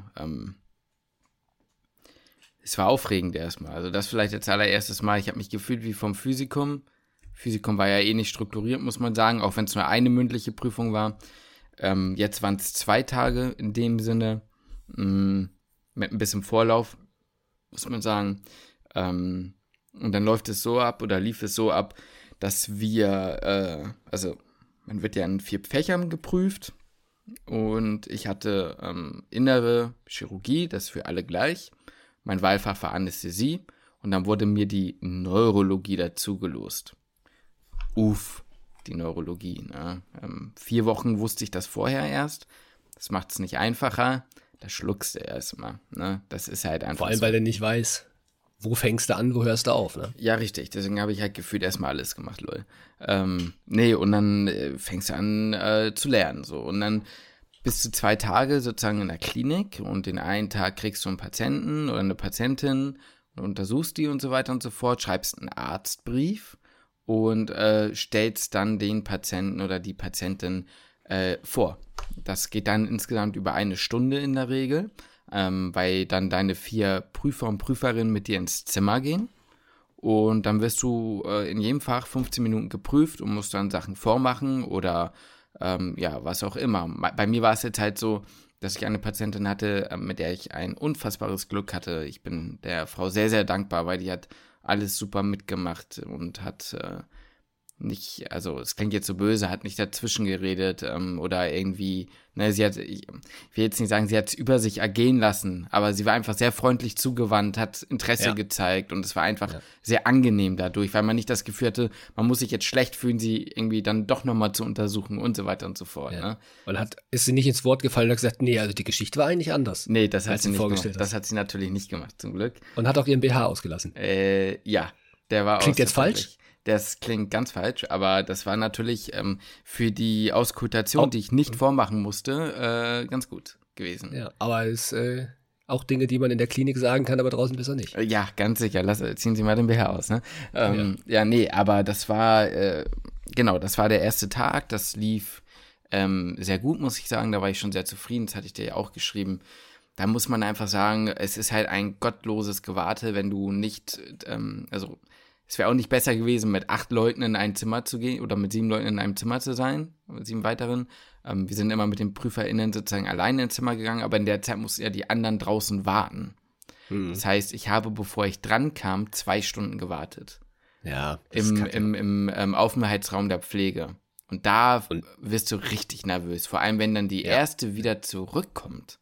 Es war aufregend erstmal. Also das vielleicht als allererstes Mal. Ich habe mich gefühlt wie vom Physikum. Physikum war ja eh nicht strukturiert, muss man sagen, auch wenn es nur eine mündliche Prüfung war. Jetzt waren es 2 Tage in dem Sinne. Mit ein bisschen Vorlauf, muss man sagen. Und dann lief es so ab, dass wir, also man wird ja in 4 Fächern geprüft und ich hatte innere Chirurgie, das ist für alle gleich. Mein Wahlfach war Anästhesie und dann wurde mir die Neurologie dazu gelost. Die Neurologie. Ne? 4 Wochen wusste ich das vorher erst. Das macht es nicht einfacher. Da schluckst du erstmal, ne? Das ist halt einfach vor allem, so. Weil du nicht weißt, wo fängst du an, wo hörst du auf, ne? Ja, richtig. Deswegen habe ich halt gefühlt erstmal alles gemacht, lol. Und dann fängst du an zu lernen, so. Und dann bist du 2 Tage sozusagen in der Klinik und den einen Tag kriegst du einen Patienten oder eine Patientin und untersuchst die und so weiter und so fort, schreibst einen Arztbrief und stellst dann den Patienten oder die Patientin vor. Das geht dann insgesamt über 1 Stunde in der Regel, weil dann deine 4 Prüfer und Prüferinnen mit dir ins Zimmer gehen und dann wirst du in jedem Fach 15 Minuten geprüft und musst dann Sachen vormachen oder was auch immer. Bei mir war es jetzt halt so, dass ich eine Patientin hatte, mit der ich ein unfassbares Glück hatte. Ich bin der Frau sehr, sehr dankbar, weil die hat alles super mitgemacht und hat nicht, also es klingt jetzt so böse, hat nicht dazwischen geredet oder irgendwie, ne, ich will jetzt nicht sagen, sie hat es über sich ergehen lassen, aber sie war einfach sehr freundlich zugewandt, hat Interesse gezeigt und es war einfach sehr angenehm dadurch, weil man nicht das Gefühl hatte, man muss sich jetzt schlecht fühlen, sie irgendwie dann doch nochmal zu untersuchen und so weiter und so fort. Ja. Ne? Und ist sie nicht ins Wort gefallen und hat gesagt, nee, also die Geschichte war eigentlich anders. Nee, das hat sie nicht gemacht. Das hat sie natürlich nicht gemacht, zum Glück. Und hat auch ihren BH ausgelassen. Ja, der war Klingt jetzt falsch? Das klingt ganz falsch, aber das war natürlich für die Auskultation, die ich nicht vormachen musste, ganz gut gewesen. Ja, aber es ist auch Dinge, die man in der Klinik sagen kann, aber draußen besser nicht. Ja, ganz sicher. Ziehen Sie mal den BH aus, ne? Aber das war, das war der erste Tag. Das lief sehr gut, muss ich sagen. Da war ich schon sehr zufrieden. Das hatte ich dir ja auch geschrieben. Da muss man einfach sagen, es ist halt ein gottloses Gewarte, wenn du nicht, es wäre auch nicht besser gewesen, mit 8 Leuten in ein Zimmer zu gehen oder mit 7 Leuten in einem Zimmer zu sein, mit 7 weiteren. Wir sind immer mit den PrüferInnen sozusagen alleine ins Zimmer gegangen, aber in der Zeit mussten ja die anderen draußen warten. Das heißt, ich habe, bevor ich dran kam, 2 Stunden gewartet. Ja. Im Aufenthaltsraum der Pflege. Und da wirst du richtig nervös. Vor allem, wenn dann die erste wieder zurückkommt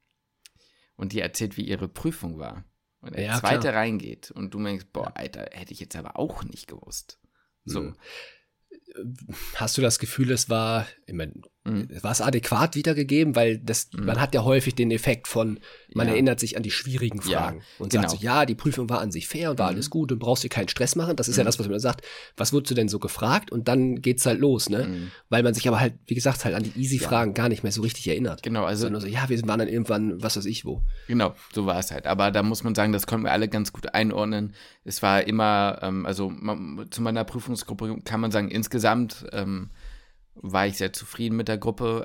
und die erzählt, wie ihre Prüfung war. Und der zweite reingeht und du denkst, boah, Alter, hätte ich jetzt aber auch nicht gewusst. So. Hast du das Gefühl, es war, ich meine, war es adäquat wiedergegeben, weil man hat ja häufig den Effekt von, man erinnert sich an die schwierigen Fragen und sagt so, ja, die Prüfung war an sich fair und war alles gut und brauchst dir keinen Stress machen. Das ist ja das, was man sagt, was wurdest du denn so gefragt? Und dann geht's halt los, ne? Weil man sich aber halt, wie gesagt, halt an die Easy-Fragen gar nicht mehr so richtig erinnert. Genau, also. Sondern so, ja, wir waren dann irgendwann, was weiß ich wo. Genau, so war es halt. Aber da muss man sagen, das konnten wir alle ganz gut einordnen. Es war immer, zu meiner Prüfungsgruppe kann man sagen, insgesamt, war ich sehr zufrieden mit der Gruppe.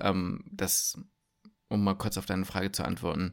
Um mal kurz auf deine Frage zu antworten,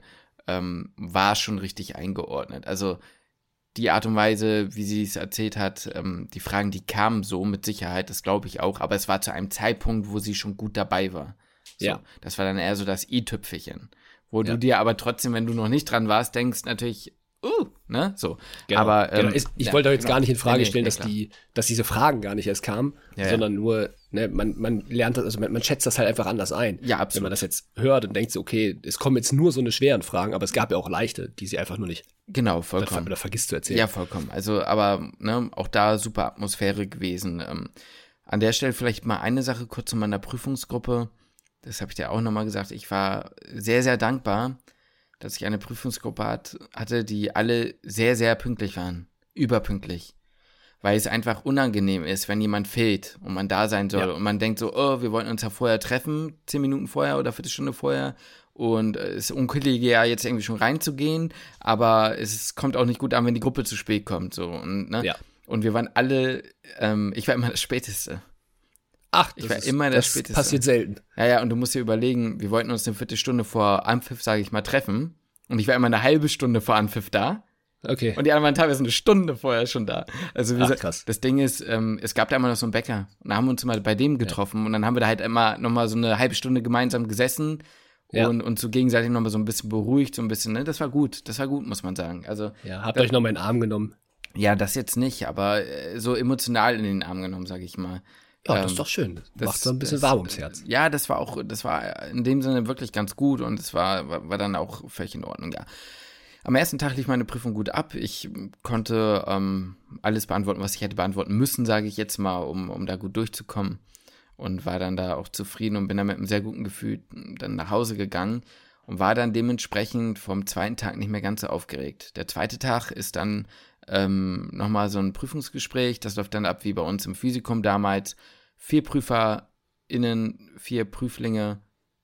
war schon richtig eingeordnet. Also die Art und Weise, wie sie es erzählt hat, die Fragen, die kamen so mit Sicherheit, das glaube ich auch, aber es war zu einem Zeitpunkt, wo sie schon gut dabei war. So, ja. Das war dann eher so das i-Tüpfelchen, wo du dir aber trotzdem, wenn du noch nicht dran warst, denkst natürlich, ne, so. Genau, aber ich wollte jetzt gar nicht in Frage stellen, dass diese Fragen gar nicht erst kamen, sondern nur, ne, man lernt das, also man schätzt das halt einfach anders ein. Ja, absolut. Wenn man das jetzt hört und denkt so, okay, es kommen jetzt nur so eine schweren Fragen, aber es gab ja auch leichte, die sie einfach nur nicht. Genau, vollkommen. Oder vergisst zu erzählen. Ja, vollkommen. Also, aber, ne, auch da super Atmosphäre gewesen. An der Stelle vielleicht mal eine Sache kurz zu meiner Prüfungsgruppe. Das habe ich dir auch nochmal gesagt. Ich war sehr, sehr dankbar, dass ich eine Prüfungsgruppe hatte, die alle sehr, sehr pünktlich waren. Überpünktlich. Weil es einfach unangenehm ist, wenn jemand fehlt und man da sein soll. Und man denkt so, wir wollten uns ja vorher treffen, 10 Minuten vorher oder Viertelstunde vorher. Und es ist unkollegial, jetzt irgendwie schon reinzugehen. Aber es kommt auch nicht gut an, wenn die Gruppe zu spät kommt. So. Und, ne? Ja. Und wir waren alle, ich war immer das Späteste. Ach, das passiert selten. Ja, und du musst dir überlegen, wir wollten uns eine Viertelstunde vor Anpfiff, sage ich mal, treffen. Und ich war immer eine halbe Stunde vor Anpfiff da. Okay. Und die anderen waren teilweise eine Stunde vorher schon da. Also krass. Das Ding ist, es gab da immer noch so einen Bäcker. Und da haben wir uns immer bei dem getroffen. Und dann haben wir da halt immer nochmal so eine halbe Stunde gemeinsam gesessen. Und so gegenseitig nochmal so ein bisschen beruhigt, so ein bisschen, ne? Das war gut, muss man sagen. Also, habt ihr euch nochmal in den Arm genommen? Ja, das jetzt nicht, aber so emotional in den Arm genommen, sage ich mal. Ja, das ist doch schön. Das macht so ein bisschen warm ums Herz. Ja, das war in dem Sinne wirklich ganz gut und es war dann auch völlig in Ordnung, ja. Am ersten Tag lief meine Prüfung gut ab. Ich konnte alles beantworten, was ich hätte beantworten müssen, sage ich jetzt mal, um da gut durchzukommen. Und war dann da auch zufrieden und bin dann mit einem sehr guten Gefühl dann nach Hause gegangen und war dann dementsprechend vom zweiten Tag nicht mehr ganz so aufgeregt. Der zweite Tag ist dann nochmal so ein Prüfungsgespräch, das läuft dann ab wie bei uns im Physikum damals. 4 PrüferInnen, 4 Prüflinge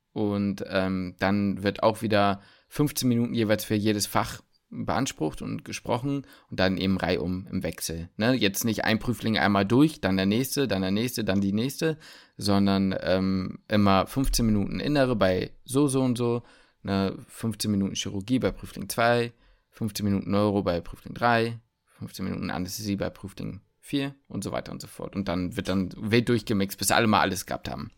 und dann wird auch wieder 15 Minuten jeweils für jedes Fach beansprucht und gesprochen und dann eben reihum im Wechsel. Ne? Jetzt nicht ein Prüfling einmal durch, dann der nächste, dann die nächste, sondern immer 15 Minuten Innere bei so und so, ne? 15 Minuten Chirurgie bei Prüfling 2, 15 Minuten Neuro bei Prüfling 3, 15 Minuten Anästhesie bei Prüfling 4 und so weiter und so fort. Und dann wird wild durchgemixt, bis alle mal alles gehabt haben.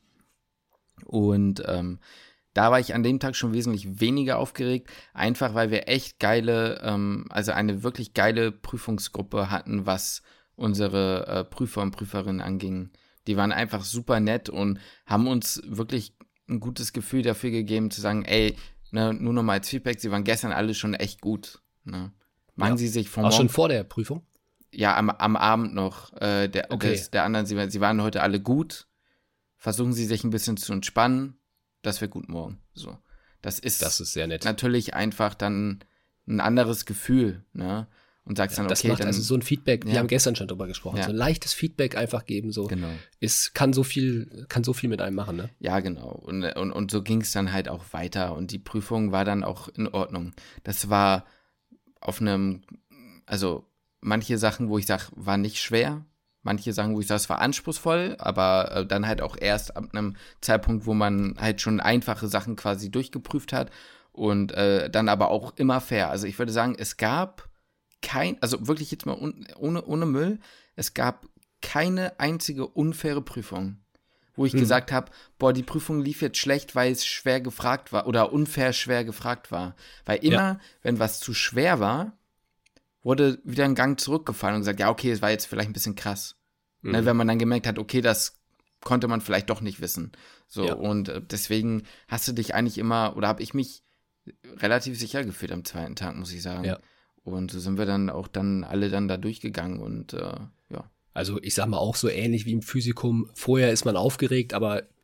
Und da war ich an dem Tag schon wesentlich weniger aufgeregt, einfach weil wir echt also eine wirklich geile Prüfungsgruppe hatten, was unsere Prüfer und Prüferinnen anging. Die waren einfach super nett und haben uns wirklich ein gutes Gefühl dafür gegeben, zu sagen, ey, ne, nur noch mal als Feedback, sie waren gestern alle schon echt gut. Ne? Machen sie sich vom Auch schon vor der Prüfung? Ja, am Abend noch. Der anderen, sie waren heute alle gut. Versuchen sie sich ein bisschen zu entspannen. Das wird gut morgen. So. Das ist sehr nett. Natürlich einfach dann ein anderes Gefühl, ne? Und sagst dann, das okay, macht dann, also so ein Feedback, wir haben gestern schon drüber gesprochen, so ein leichtes Feedback einfach geben, so. Genau. Kann so viel mit einem machen, ne? Ja, genau. Und so ging es dann halt auch weiter und die Prüfung war dann auch in Ordnung. Das war auf also manche Sachen, wo ich sage, war nicht schwer. Manche Sachen, wo ich sage, es war anspruchsvoll, aber dann halt auch erst ab einem Zeitpunkt, wo man halt schon einfache Sachen quasi durchgeprüft hat und dann aber auch immer fair. Also ich würde sagen, es gab also wirklich jetzt mal ohne Müll, es gab keine einzige unfaire Prüfung, wo ich gesagt habe, die Prüfung lief jetzt schlecht, weil es schwer gefragt war oder unfair schwer gefragt war. Weil immer, wenn was zu schwer war, wurde wieder ein Gang zurückgefallen und gesagt, ja, okay, es war jetzt vielleicht ein bisschen krass. Ne, wenn man dann gemerkt hat, okay, das konnte man vielleicht doch nicht wissen. So, und deswegen hast du dich eigentlich immer, oder habe ich mich relativ sicher gefühlt am zweiten Tag, muss ich sagen. Ja. Und so sind wir dann auch alle da durchgegangen und ja. Also ich sag mal auch so ähnlich wie im Physikum. Vorher ist man aufgeregt, aber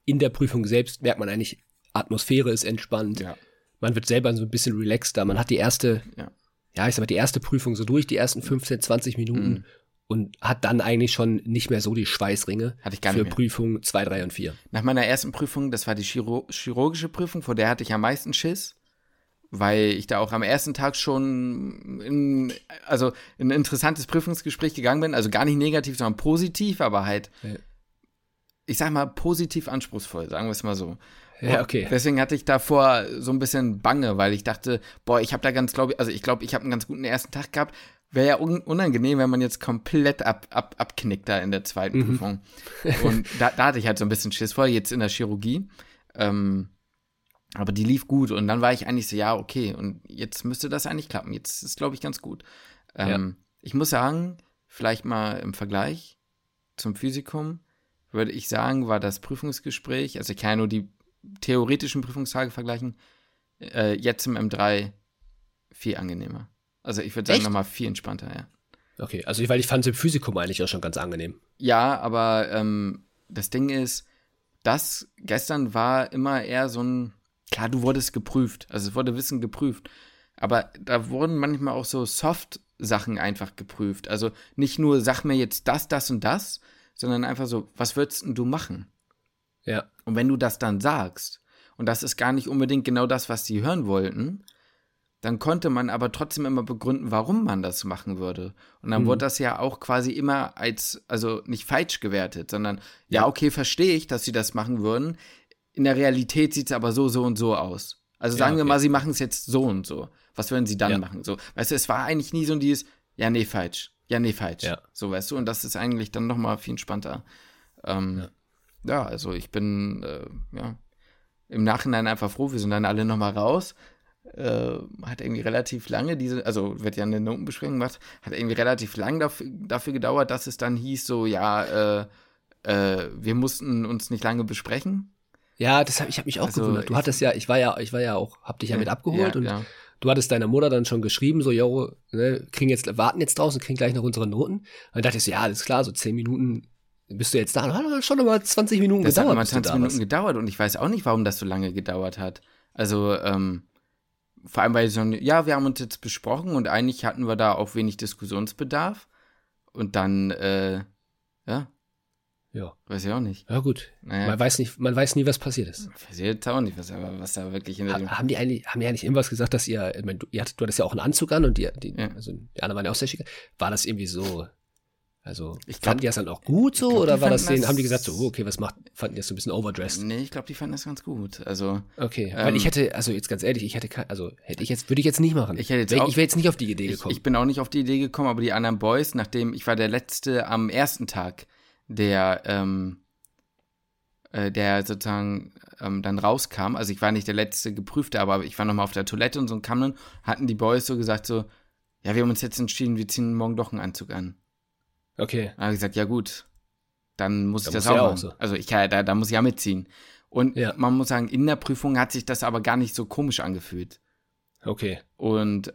in der Prüfung selbst merkt man eigentlich, Atmosphäre ist entspannt. Ja. Man wird selber so ein bisschen relaxter. Man hat die erste Prüfung so durch, die ersten 15, 20 Minuten und hat dann eigentlich schon nicht mehr so die Schweißringe für Prüfung 2, 3 und 4. Nach meiner ersten Prüfung, das war die chirurgische Prüfung, vor der hatte ich am meisten Schiss, weil ich da auch am ersten Tag schon in ein interessantes Prüfungsgespräch gegangen bin, also gar nicht negativ, sondern positiv, aber halt, ich sag mal, positiv anspruchsvoll, sagen wir es mal so. Ja, okay. Deswegen hatte ich davor so ein bisschen Bange, weil ich dachte, ich habe da ich glaube, ich habe einen ganz guten ersten Tag gehabt. Wäre ja unangenehm, wenn man jetzt komplett abknickt da in der zweiten Prüfung. Und da hatte ich halt so ein bisschen Schiss vor, jetzt in der Chirurgie. Aber die lief gut und dann war ich eigentlich so, ja, okay, und jetzt müsste das eigentlich klappen. Jetzt ist, glaube ich, ganz gut. Ich muss sagen, vielleicht mal im Vergleich zum Physikum, würde ich sagen, war das Prüfungsgespräch, also ich kann ja nur die theoretischen Prüfungstage vergleichen, jetzt im M3 viel angenehmer. Also ich würde sagen, nochmal viel entspannter, ja. Okay, also weil ich fand es im Physikum eigentlich auch schon ganz angenehm. Ja, aber das Ding ist, das gestern war immer eher so ein, klar, du wurdest geprüft, also es wurde Wissen geprüft, aber da wurden manchmal auch so Soft-Sachen einfach geprüft. Also nicht nur, sag mir jetzt das und das, sondern einfach so, was würdest denn du machen? Ja. Und wenn du das dann sagst, und das ist gar nicht unbedingt genau das, was sie hören wollten, dann konnte man aber trotzdem immer begründen, warum man das machen würde. Und dann wurde das ja auch quasi immer also nicht falsch gewertet, sondern, ja, okay, verstehe ich, dass sie das machen würden. In der Realität sieht es aber so und so aus. Also sagen wir mal, sie machen es jetzt so und so. Was würden sie dann machen? So, weißt du, es war eigentlich nie so dieses, ja, nee, falsch. Ja, nee, falsch. Ja. So, weißt du, und das ist eigentlich dann nochmal viel entspannter. Ja, also ich bin, im Nachhinein einfach froh, wir sind dann alle nochmal raus. Hat irgendwie relativ lange wird ja eine Notenbeschränkung gemacht, hat irgendwie relativ lang dafür gedauert, dass es dann hieß, so, ja, wir mussten uns nicht lange besprechen. Ja, ich habe mich auch gewundert. Du hattest ich war ja auch, hab dich ja mit abgeholt und du hattest deiner Mutter dann schon geschrieben, so, jo, ne, warten jetzt draußen, kriegen gleich noch unsere Noten. Und dann dachte ich so, ja, alles klar, so 10 Minuten bist du jetzt da. Und hat schon nochmal 20 Minuten gedauert. Das hat nochmal 20 Minuten gedauert und ich weiß auch nicht, warum das so lange gedauert hat. Also, vor allem, weil wir haben uns jetzt besprochen und eigentlich hatten wir da auch wenig Diskussionsbedarf. Und dann, ja. Weiß ich auch nicht. Ja, gut. Naja. Man weiß nie, was passiert ist. Weiß ich jetzt auch nicht, was da wirklich in der Haben die eigentlich irgendwas gesagt, dass du hattest ja auch einen Anzug an und die anderen waren ja auch sehr schick. War das irgendwie so, also fanden die das dann auch gut so oder war das haben die gesagt so, okay, fanden die das so ein bisschen overdressed? Nee, ich glaube, die fanden das ganz gut. Also okay, weil ich hätte, also jetzt ganz ehrlich, würde ich jetzt nicht machen. Ich wäre jetzt nicht auf die Idee gekommen. Ich bin auch nicht auf die Idee gekommen, aber die anderen Boys, nachdem ich war der Letzte am ersten Tag, der sozusagen dann rauskam, also ich war nicht der letzte Geprüfte, aber ich war nochmal auf der Toilette und so und kam dann, hatten die Boys so gesagt so, ja, wir haben uns jetzt entschieden, wir ziehen morgen doch einen Anzug an. Okay. Dann habe ich gesagt, ja gut, dann muss ich das auch machen. So. Also da muss ich ja mitziehen. Und man muss sagen, in der Prüfung hat sich das aber gar nicht so komisch angefühlt. Okay. Und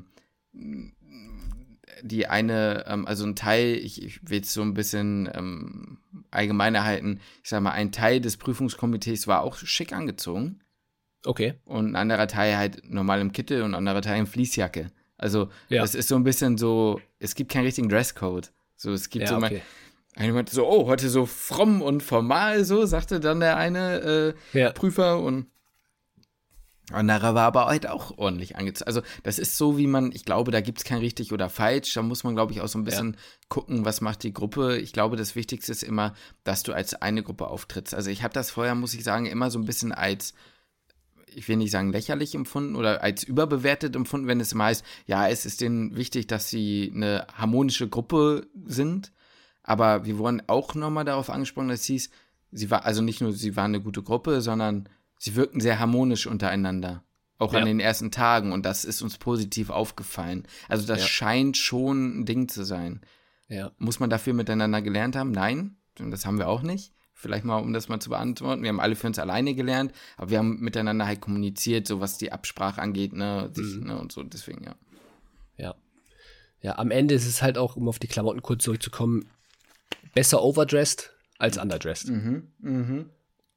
die eine, also ein Teil, ich will es so ein bisschen allgemeiner halten, ich sag mal, ein Teil des Prüfungskomitees war auch schick angezogen. Okay. Und ein anderer Teil halt normal im Kittel und ein anderer Teil in Fließjacke. Also es ist so ein bisschen so, es gibt keinen richtigen Dresscode. So, es gibt einer meinte so, oh, heute so fromm und formal, so, sagte dann der eine Prüfer und anderer war aber halt auch ordentlich angezogen. Also das ist so, wie ich glaube, da gibt es kein richtig oder falsch. Da muss man, glaube ich, auch so ein bisschen gucken, was macht die Gruppe. Ich glaube, das Wichtigste ist immer, dass du als eine Gruppe auftrittst. Also ich habe das vorher, muss ich sagen, immer so ein bisschen als, ich will nicht sagen lächerlich empfunden oder als überbewertet empfunden, wenn es immer heißt, ja, es ist denen wichtig, dass sie eine harmonische Gruppe sind. Aber wir wurden auch nochmal darauf angesprochen, dass es hieß, sie war, also nicht nur, sie waren eine gute Gruppe, sondern sie wirkten sehr harmonisch untereinander. Auch an den ersten Tagen. Und das ist uns positiv aufgefallen. Also das scheint schon ein Ding zu sein. Ja. Muss man dafür miteinander gelernt haben? Nein, das haben wir auch nicht. Vielleicht mal, um das mal zu beantworten. Wir haben alle für uns alleine gelernt, aber wir haben miteinander halt kommuniziert, so was die Absprache angeht, ne, und so, deswegen, Ja. Ja, am Ende ist es halt auch, um auf die Klamotten kurz zurückzukommen, besser overdressed als underdressed.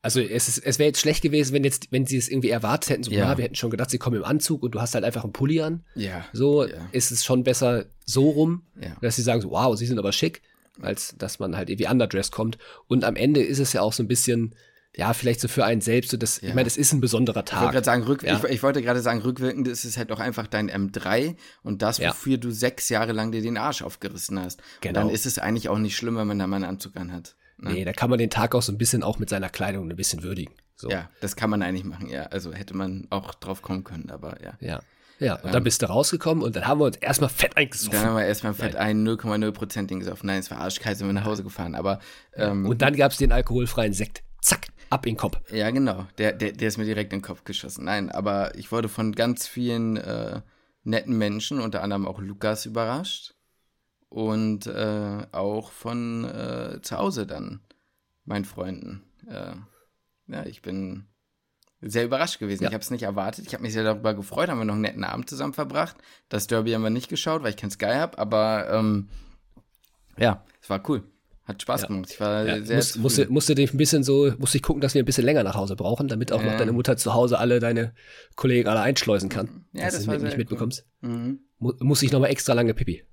Also es wäre jetzt schlecht gewesen, wenn sie es irgendwie erwartet hätten, so, wir hätten schon gedacht, sie kommen im Anzug und du hast halt einfach einen Pulli an. Ja. So ist es schon besser so rum, dass sie sagen so, wow, sie sind aber schick, als dass man halt irgendwie underdressed kommt. Und am Ende ist es ja auch so ein bisschen, vielleicht so für einen selbst, so ich meine, das ist ein besonderer Tag. Ich wollte gerade sagen, rückwirkend ist es halt auch einfach dein M3 und das, wofür du 6 Jahre lang dir den Arsch aufgerissen hast. Genau. Und dann ist es eigentlich auch nicht schlimm, wenn man da mal einen Anzug anhat. Ne? Nee, da kann man den Tag auch so ein bisschen auch mit seiner Kleidung ein bisschen würdigen. So. Ja, das kann man eigentlich machen, ja. Also hätte man auch drauf kommen können, aber ja. Ja, und dann bist du rausgekommen und dann haben wir uns erstmal fett eingesoffen. Dann haben wir erstmal fett 0,0% Ding gesoffen. Nein, es war arschkalt, sind wir nach Hause gefahren, aber und dann gab es den alkoholfreien Sekt. Zack, ab in den Kopf. Ja, genau. Der ist mir direkt in den Kopf geschossen. Nein, aber ich wurde von ganz vielen netten Menschen, unter anderem auch Lukas, überrascht. Und auch von zu Hause dann, meinen Freunden. Ich bin sehr überrascht gewesen. Ich habe es nicht erwartet. Ich habe mich sehr darüber gefreut. Haben wir noch einen netten Abend zusammen verbracht. Das Derby haben wir nicht geschaut, weil ich kein Sky habe. Aber es war cool. Hat Spaß gemacht. Ich war sehr musste ich gucken, dass wir ein bisschen länger nach Hause brauchen, damit auch noch deine Mutter zu Hause alle deine Kollegen alle einschleusen kann. Ja, dass das du war nicht sehr mitbekommst. Cool. Muss ich nochmal extra lange Pipi.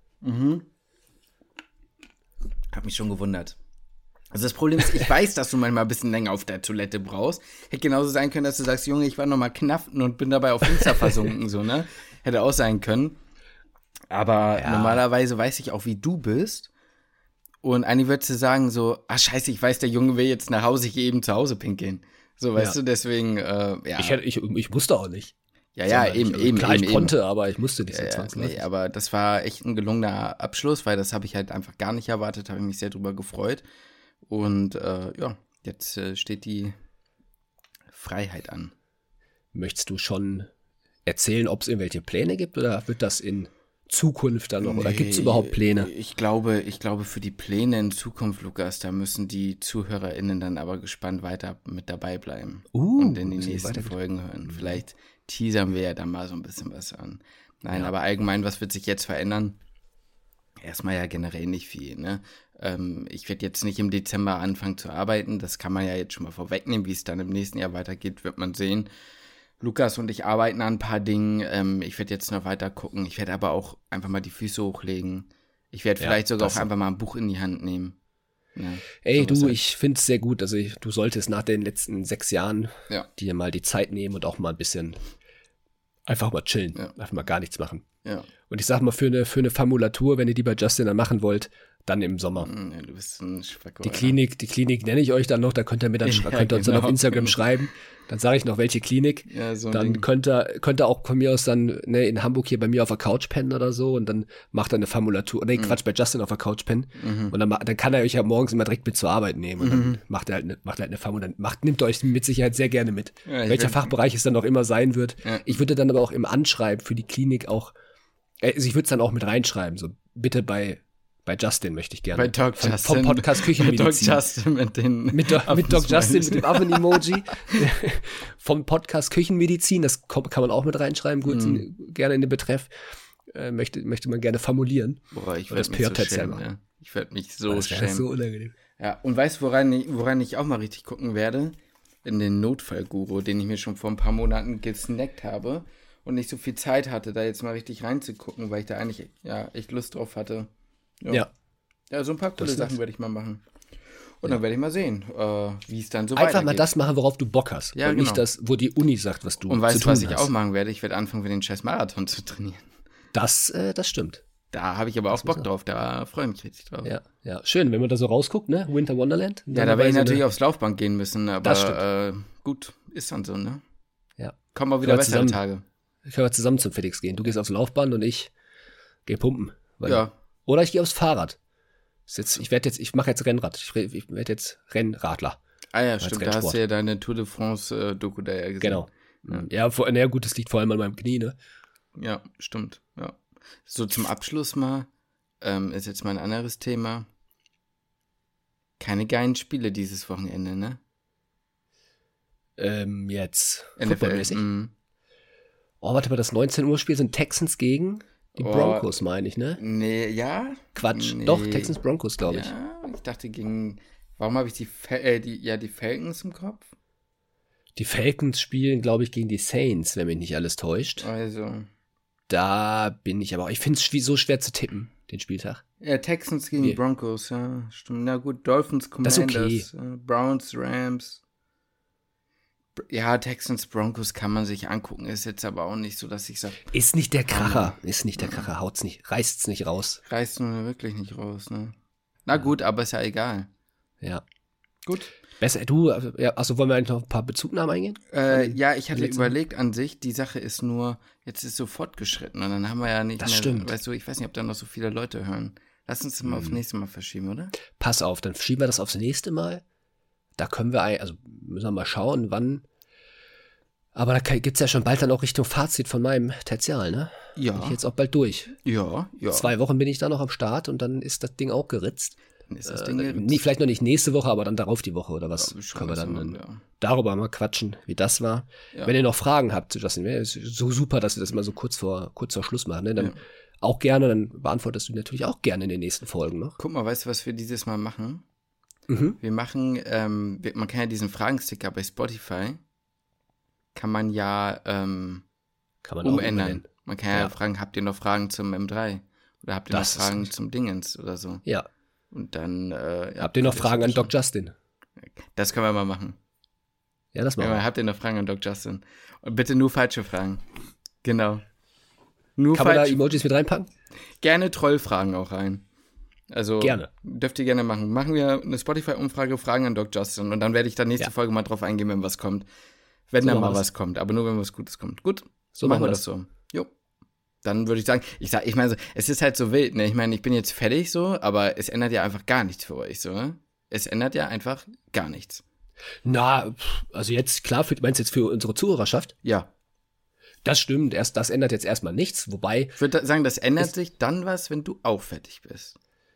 Hab mich schon gewundert. Also das Problem ist, ich weiß, dass du manchmal ein bisschen länger auf der Toilette brauchst. Hätte genauso sein können, dass du sagst, Junge, ich war nochmal knappen und bin dabei auf Insta versunken, so, ne? Hätte auch sein können. Aber normalerweise weiß ich auch, wie du bist. Und eigentlich würdest du sagen so, scheiße, ich weiß, der Junge will jetzt nach Hause, ich gehe eben zu Hause pinkeln. So, weißt du, deswegen, Ich musste auch nicht. Eben. Klar, ich konnte, aber ich musste nicht so zwangsläufig. Nee, aber das war echt ein gelungener Abschluss, weil das habe ich halt einfach gar nicht erwartet, habe ich mich sehr drüber gefreut. Und jetzt steht die Freiheit an. Möchtest du schon erzählen, ob es irgendwelche Pläne gibt oder wird das in Zukunft dann noch? Oder gibt es überhaupt Pläne? Ich glaube, für die Pläne in Zukunft, Lukas, da müssen die ZuhörerInnen dann aber gespannt weiter mit dabei bleiben und in den nächsten Folgen hören. Vielleicht teasern wir ja dann mal so ein bisschen was an. Nein, aber allgemein, was wird sich jetzt verändern? Erstmal ja generell nicht viel, ne? Ich werde jetzt nicht im Dezember anfangen zu arbeiten, das kann man ja jetzt schon mal vorwegnehmen, wie es dann im nächsten Jahr weitergeht, wird man sehen. Lukas und ich arbeiten an ein paar Dingen, ich werde jetzt noch weiter gucken, ich werde aber auch einfach mal die Füße hochlegen. Ich werde vielleicht sogar auch einfach mal ein Buch in die Hand nehmen. Ja, ey, ich finde es sehr gut, also du solltest nach den letzten 6 Jahren dir mal die Zeit nehmen und auch mal ein bisschen einfach mal chillen, einfach mal gar nichts machen. Ja. Und ich sag mal, für eine Formulatur, wenn ihr die bei Justin dann machen wollt, dann im Sommer. Ja, du bist ein Spacko, die Klinik nenne ich euch dann noch, da könnt ihr mir dann könnt ihr uns dann auf Instagram schreiben. Dann sage ich noch, welche Klinik. Ja, so dann könnt ihr auch von mir aus dann in Hamburg hier bei mir auf der Couch pennen oder so und dann macht er eine Formulatur. Nee, Quatsch, bei Justin auf der Couch pennen. Und dann kann er euch ja morgens immer direkt mit zur Arbeit nehmen. Und dann macht er halt eine Formulatur. Nimmt euch mit Sicherheit sehr gerne mit. Ja, welcher Fachbereich es dann auch immer sein wird. Ja. Ich würde dann aber auch im Anschreiben für die Klinik auch, also ich würde es dann auch mit reinschreiben, so bitte bei Justin möchte ich gerne. Bei Doc Justin. Vom Podcast Küchenmedizin. Doc Justin mit Doc Justin mit dem Affen-Emoji. Vom Podcast Küchenmedizin, das kann man auch mit reinschreiben, gut, gerne in den Betreff. Möchte man gerne formulieren. Boah, ich würde mich so schämen. Ja. Ich würde mich so schämen. Das ist so unangenehm. Ja, und weißt du, woran ich auch mal richtig gucken werde? In den Notfallguru, den ich mir schon vor ein paar Monaten gesnackt habe und nicht so viel Zeit hatte, da jetzt mal richtig reinzugucken, weil ich da eigentlich echt Lust drauf hatte. Ja, so ein paar coole Sachen werde ich mal machen. Und dann werde ich mal sehen, wie es dann so weitergeht. Einfach mal das machen, worauf du Bock hast. Ja, und nicht das, wo die Uni sagt, was du und weißt du, was ich auch machen werde? Ich werde anfangen, für den scheiß Marathon zu trainieren. Das stimmt. Da habe ich aber auch Bock drauf, da freue ich mich richtig drauf. Ja, schön, wenn man da so rausguckt, ne? Winter Wonderland. Ja, da werde ich natürlich aufs Laufband gehen müssen, aber gut, ist dann so, ne? Ja. Kommen wir wieder bessere Tage. Können wir zusammen zum FedEx gehen. Du gehst aufs Laufband und ich gehe pumpen. Oder ich gehe aufs Fahrrad. Ich mache jetzt Rennrad. Ich werde jetzt Rennradler. Ah ja, stimmt. Da hast du ja deine Tour de France Doku da ja gesehen. Genau. Ja, gut, das liegt vor allem an meinem Knie, ne? Ja, stimmt. Ja. So zum Abschluss mal, ist jetzt mal ein anderes Thema. Keine geilen Spiele dieses Wochenende, ne? Jetzt. NFL. Oh, warte mal, das 19 Uhr Spiel sind Texans gegen die Broncos, meine ich, ne? Nee, ja? Quatsch, doch, Texans Broncos, glaube ich. Ja, ich dachte warum habe ich die Falcons im Kopf? Die Falcons spielen, glaube ich, gegen die Saints, wenn mich nicht alles täuscht. Also. Da bin ich aber auch. Ich finde es so schwer zu tippen, den Spieltag. Ja, Texans gegen Broncos, ja, stimmt. Na gut, Dolphins, Commanders, das ist okay. Browns, Rams. Ja, Texans, Broncos kann man sich angucken, ist jetzt aber auch nicht so, dass ich sage. Ist nicht der Kracher, haut's nicht, reißt's nicht raus. Reißt nur wirklich nicht raus, ne? Na gut, aber ist ja egal. Ja. Gut. Besser, also wollen wir eigentlich noch ein paar Bezugnahmen eingehen? Ja, ich hatte überlegt an sich, die Sache ist nur, jetzt ist so fortgeschritten und dann haben wir ja nicht das mehr, stimmt. Weißt du, ich weiß nicht, ob da noch so viele Leute hören. Lass uns das mal aufs nächste Mal verschieben, oder? Pass auf, dann schieben wir das aufs nächste Mal. Da können wir, also müssen wir mal schauen, wann. Aber da gibt's ja schon bald dann auch Richtung Fazit von meinem Tertial, ne? Ja. Bin ich jetzt auch bald durch. Ja. 2 Wochen bin ich da noch am Start und dann ist das Ding auch geritzt. Ist das Ding geritzt? Vielleicht noch nicht nächste Woche, aber dann darauf die Woche oder was. Können wir dann darüber mal quatschen, wie das war. Ja. Wenn ihr noch Fragen habt zu Justin, ist so super, dass wir das immer so kurz vor Schluss machen, ne? Dann auch gerne, dann beantwortest du natürlich auch gerne in den nächsten Folgen noch. Guck mal, weißt du, was wir dieses Mal machen? Mhm. Wir machen, man kann ja diesen Fragensticker bei Spotify, kann man ja umändern. Man kann ja fragen, habt ihr noch Fragen zum M3? Oder habt ihr noch Fragen zum Dingens oder so? Ja. Und dann habt ihr noch Fragen an Doc Justin? Das können wir mal machen. Ja, das machen wir. Habt ihr noch Fragen an Doc Justin? Und bitte nur falsche Fragen. Genau. Kann man da Emojis mit reinpacken? Gerne Trollfragen auch rein. Also gerne. Dürft ihr gerne machen. Machen wir eine Spotify-Umfrage, Fragen an Doc Justin. Und dann werde ich dann nächste Folge mal drauf eingehen, wenn was kommt. Wenn da mal was kommt. Aber nur, wenn was Gutes kommt. Gut, so machen wir das so. Jo. Dann würde ich sagen, ich meine, es ist halt so wild, ne? Ich meine, ich bin jetzt fertig so, aber es ändert ja einfach gar nichts für euch, so, ne? Es ändert ja einfach gar nichts. Na, also jetzt, klar, meinst du jetzt für unsere Zuhörerschaft? Ja. Das stimmt, das ändert jetzt erstmal nichts, wobei. Ich würde sagen, das ändert sich dann was, wenn du auch fertig bist.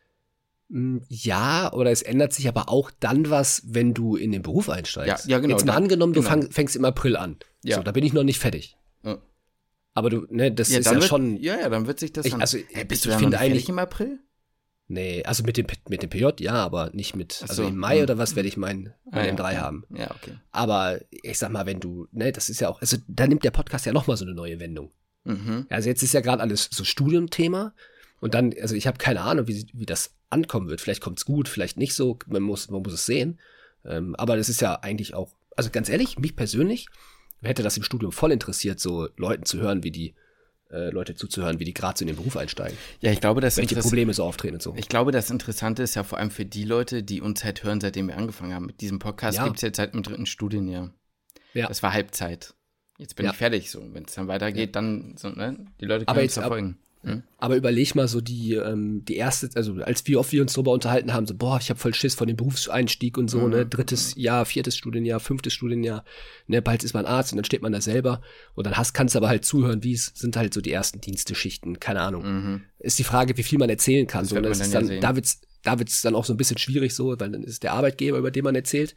Ja, oder es ändert sich aber auch dann was, wenn du in den Beruf einsteigst. Ja, genau. Jetzt mal angenommen, du fängst im April an. Ja. So, da bin ich noch nicht fertig. Ja. Aber du, ne, das ist ja schon. Ja, dann wird sich das dann. Also, bist du dann noch nicht fertig im April? Nee, also mit dem PJ, ja, aber nicht mit, also im Mai oder was werde ich mein M3 haben. Ja, okay. Aber ich sag mal, wenn du, ne, das ist ja auch, also da nimmt der Podcast ja nochmal so eine neue Wendung. Mhm. Also jetzt ist ja gerade alles so Studiumthema und dann, also ich habe keine Ahnung, wie das ankommen wird. Vielleicht kommt's gut, vielleicht nicht so, man muss es sehen. Aber das ist ja eigentlich auch, also ganz ehrlich, mich persönlich hätte das im Studium voll interessiert, so Leuten zu hören, wie die Leute zuzuhören, wie die gerade so in den Beruf einsteigen. Ja, ich glaube, welche Probleme so auftreten und so. Ich glaube, das Interessante ist ja vor allem für die Leute, die uns halt hören, seitdem wir angefangen haben. Mit diesem Podcast gibt es jetzt seit dem 3. Studienjahr. Ja. Das war Halbzeit. Jetzt bin ich fertig so. Wenn es dann weitergeht, dann so, ne? Die Leute können uns verfolgen. Aber überleg mal so die erste, also wie oft wir uns darüber unterhalten haben, so, boah, ich habe voll Schiss vor dem Berufseinstieg und so, ne, 3. Jahr, 4. Studienjahr, 5. Studienjahr, ne, bald ist man Arzt und dann steht man da selber und dann kannst du aber halt zuhören, wie es sind halt so die ersten Diensteschichten, keine Ahnung. Ist die Frage, wie viel man erzählen kann, so, das ist dann, da wird's dann auch so ein bisschen schwierig so, weil dann ist der Arbeitgeber, über den man erzählt.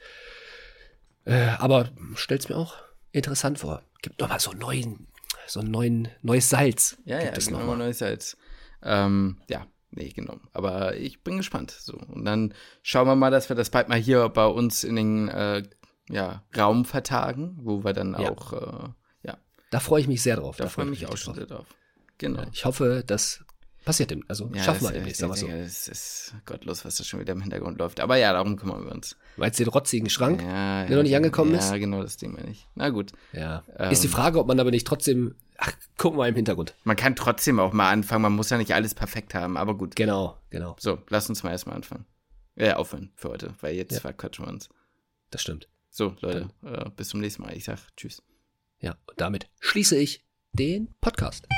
Aber stell's mir auch interessant vor. Gibt noch mal so ein neues Salz. Ja, gibt genau, neues Salz. Genau. Aber ich bin gespannt. So. Und dann schauen wir mal, dass wir das bald mal hier bei uns in den Raum vertagen, wo wir dann auch, Da freue ich mich sehr drauf. Da freue ich mich auch schon sehr drauf. Genau. Ja, ich hoffe, das passiert schaffen wir demnächst. Es ist gottlos, was da schon wieder im Hintergrund läuft. Aber ja, darum kümmern wir uns. Weil es den rotzigen Schrank, der noch nicht angekommen ist? Ja, genau, das Ding meine ich. Na gut. Ja. Ist die Frage, ob man aber nicht trotzdem, guck mal im Hintergrund. Man kann trotzdem auch mal anfangen, man muss ja nicht alles perfekt haben, aber gut. Genau. So, lass uns mal erstmal anfangen. Aufhören für heute, weil jetzt verquatschen wir uns. Das stimmt. So, Leute, bis zum nächsten Mal. Ich sag tschüss. Ja, und damit schließe ich den Podcast.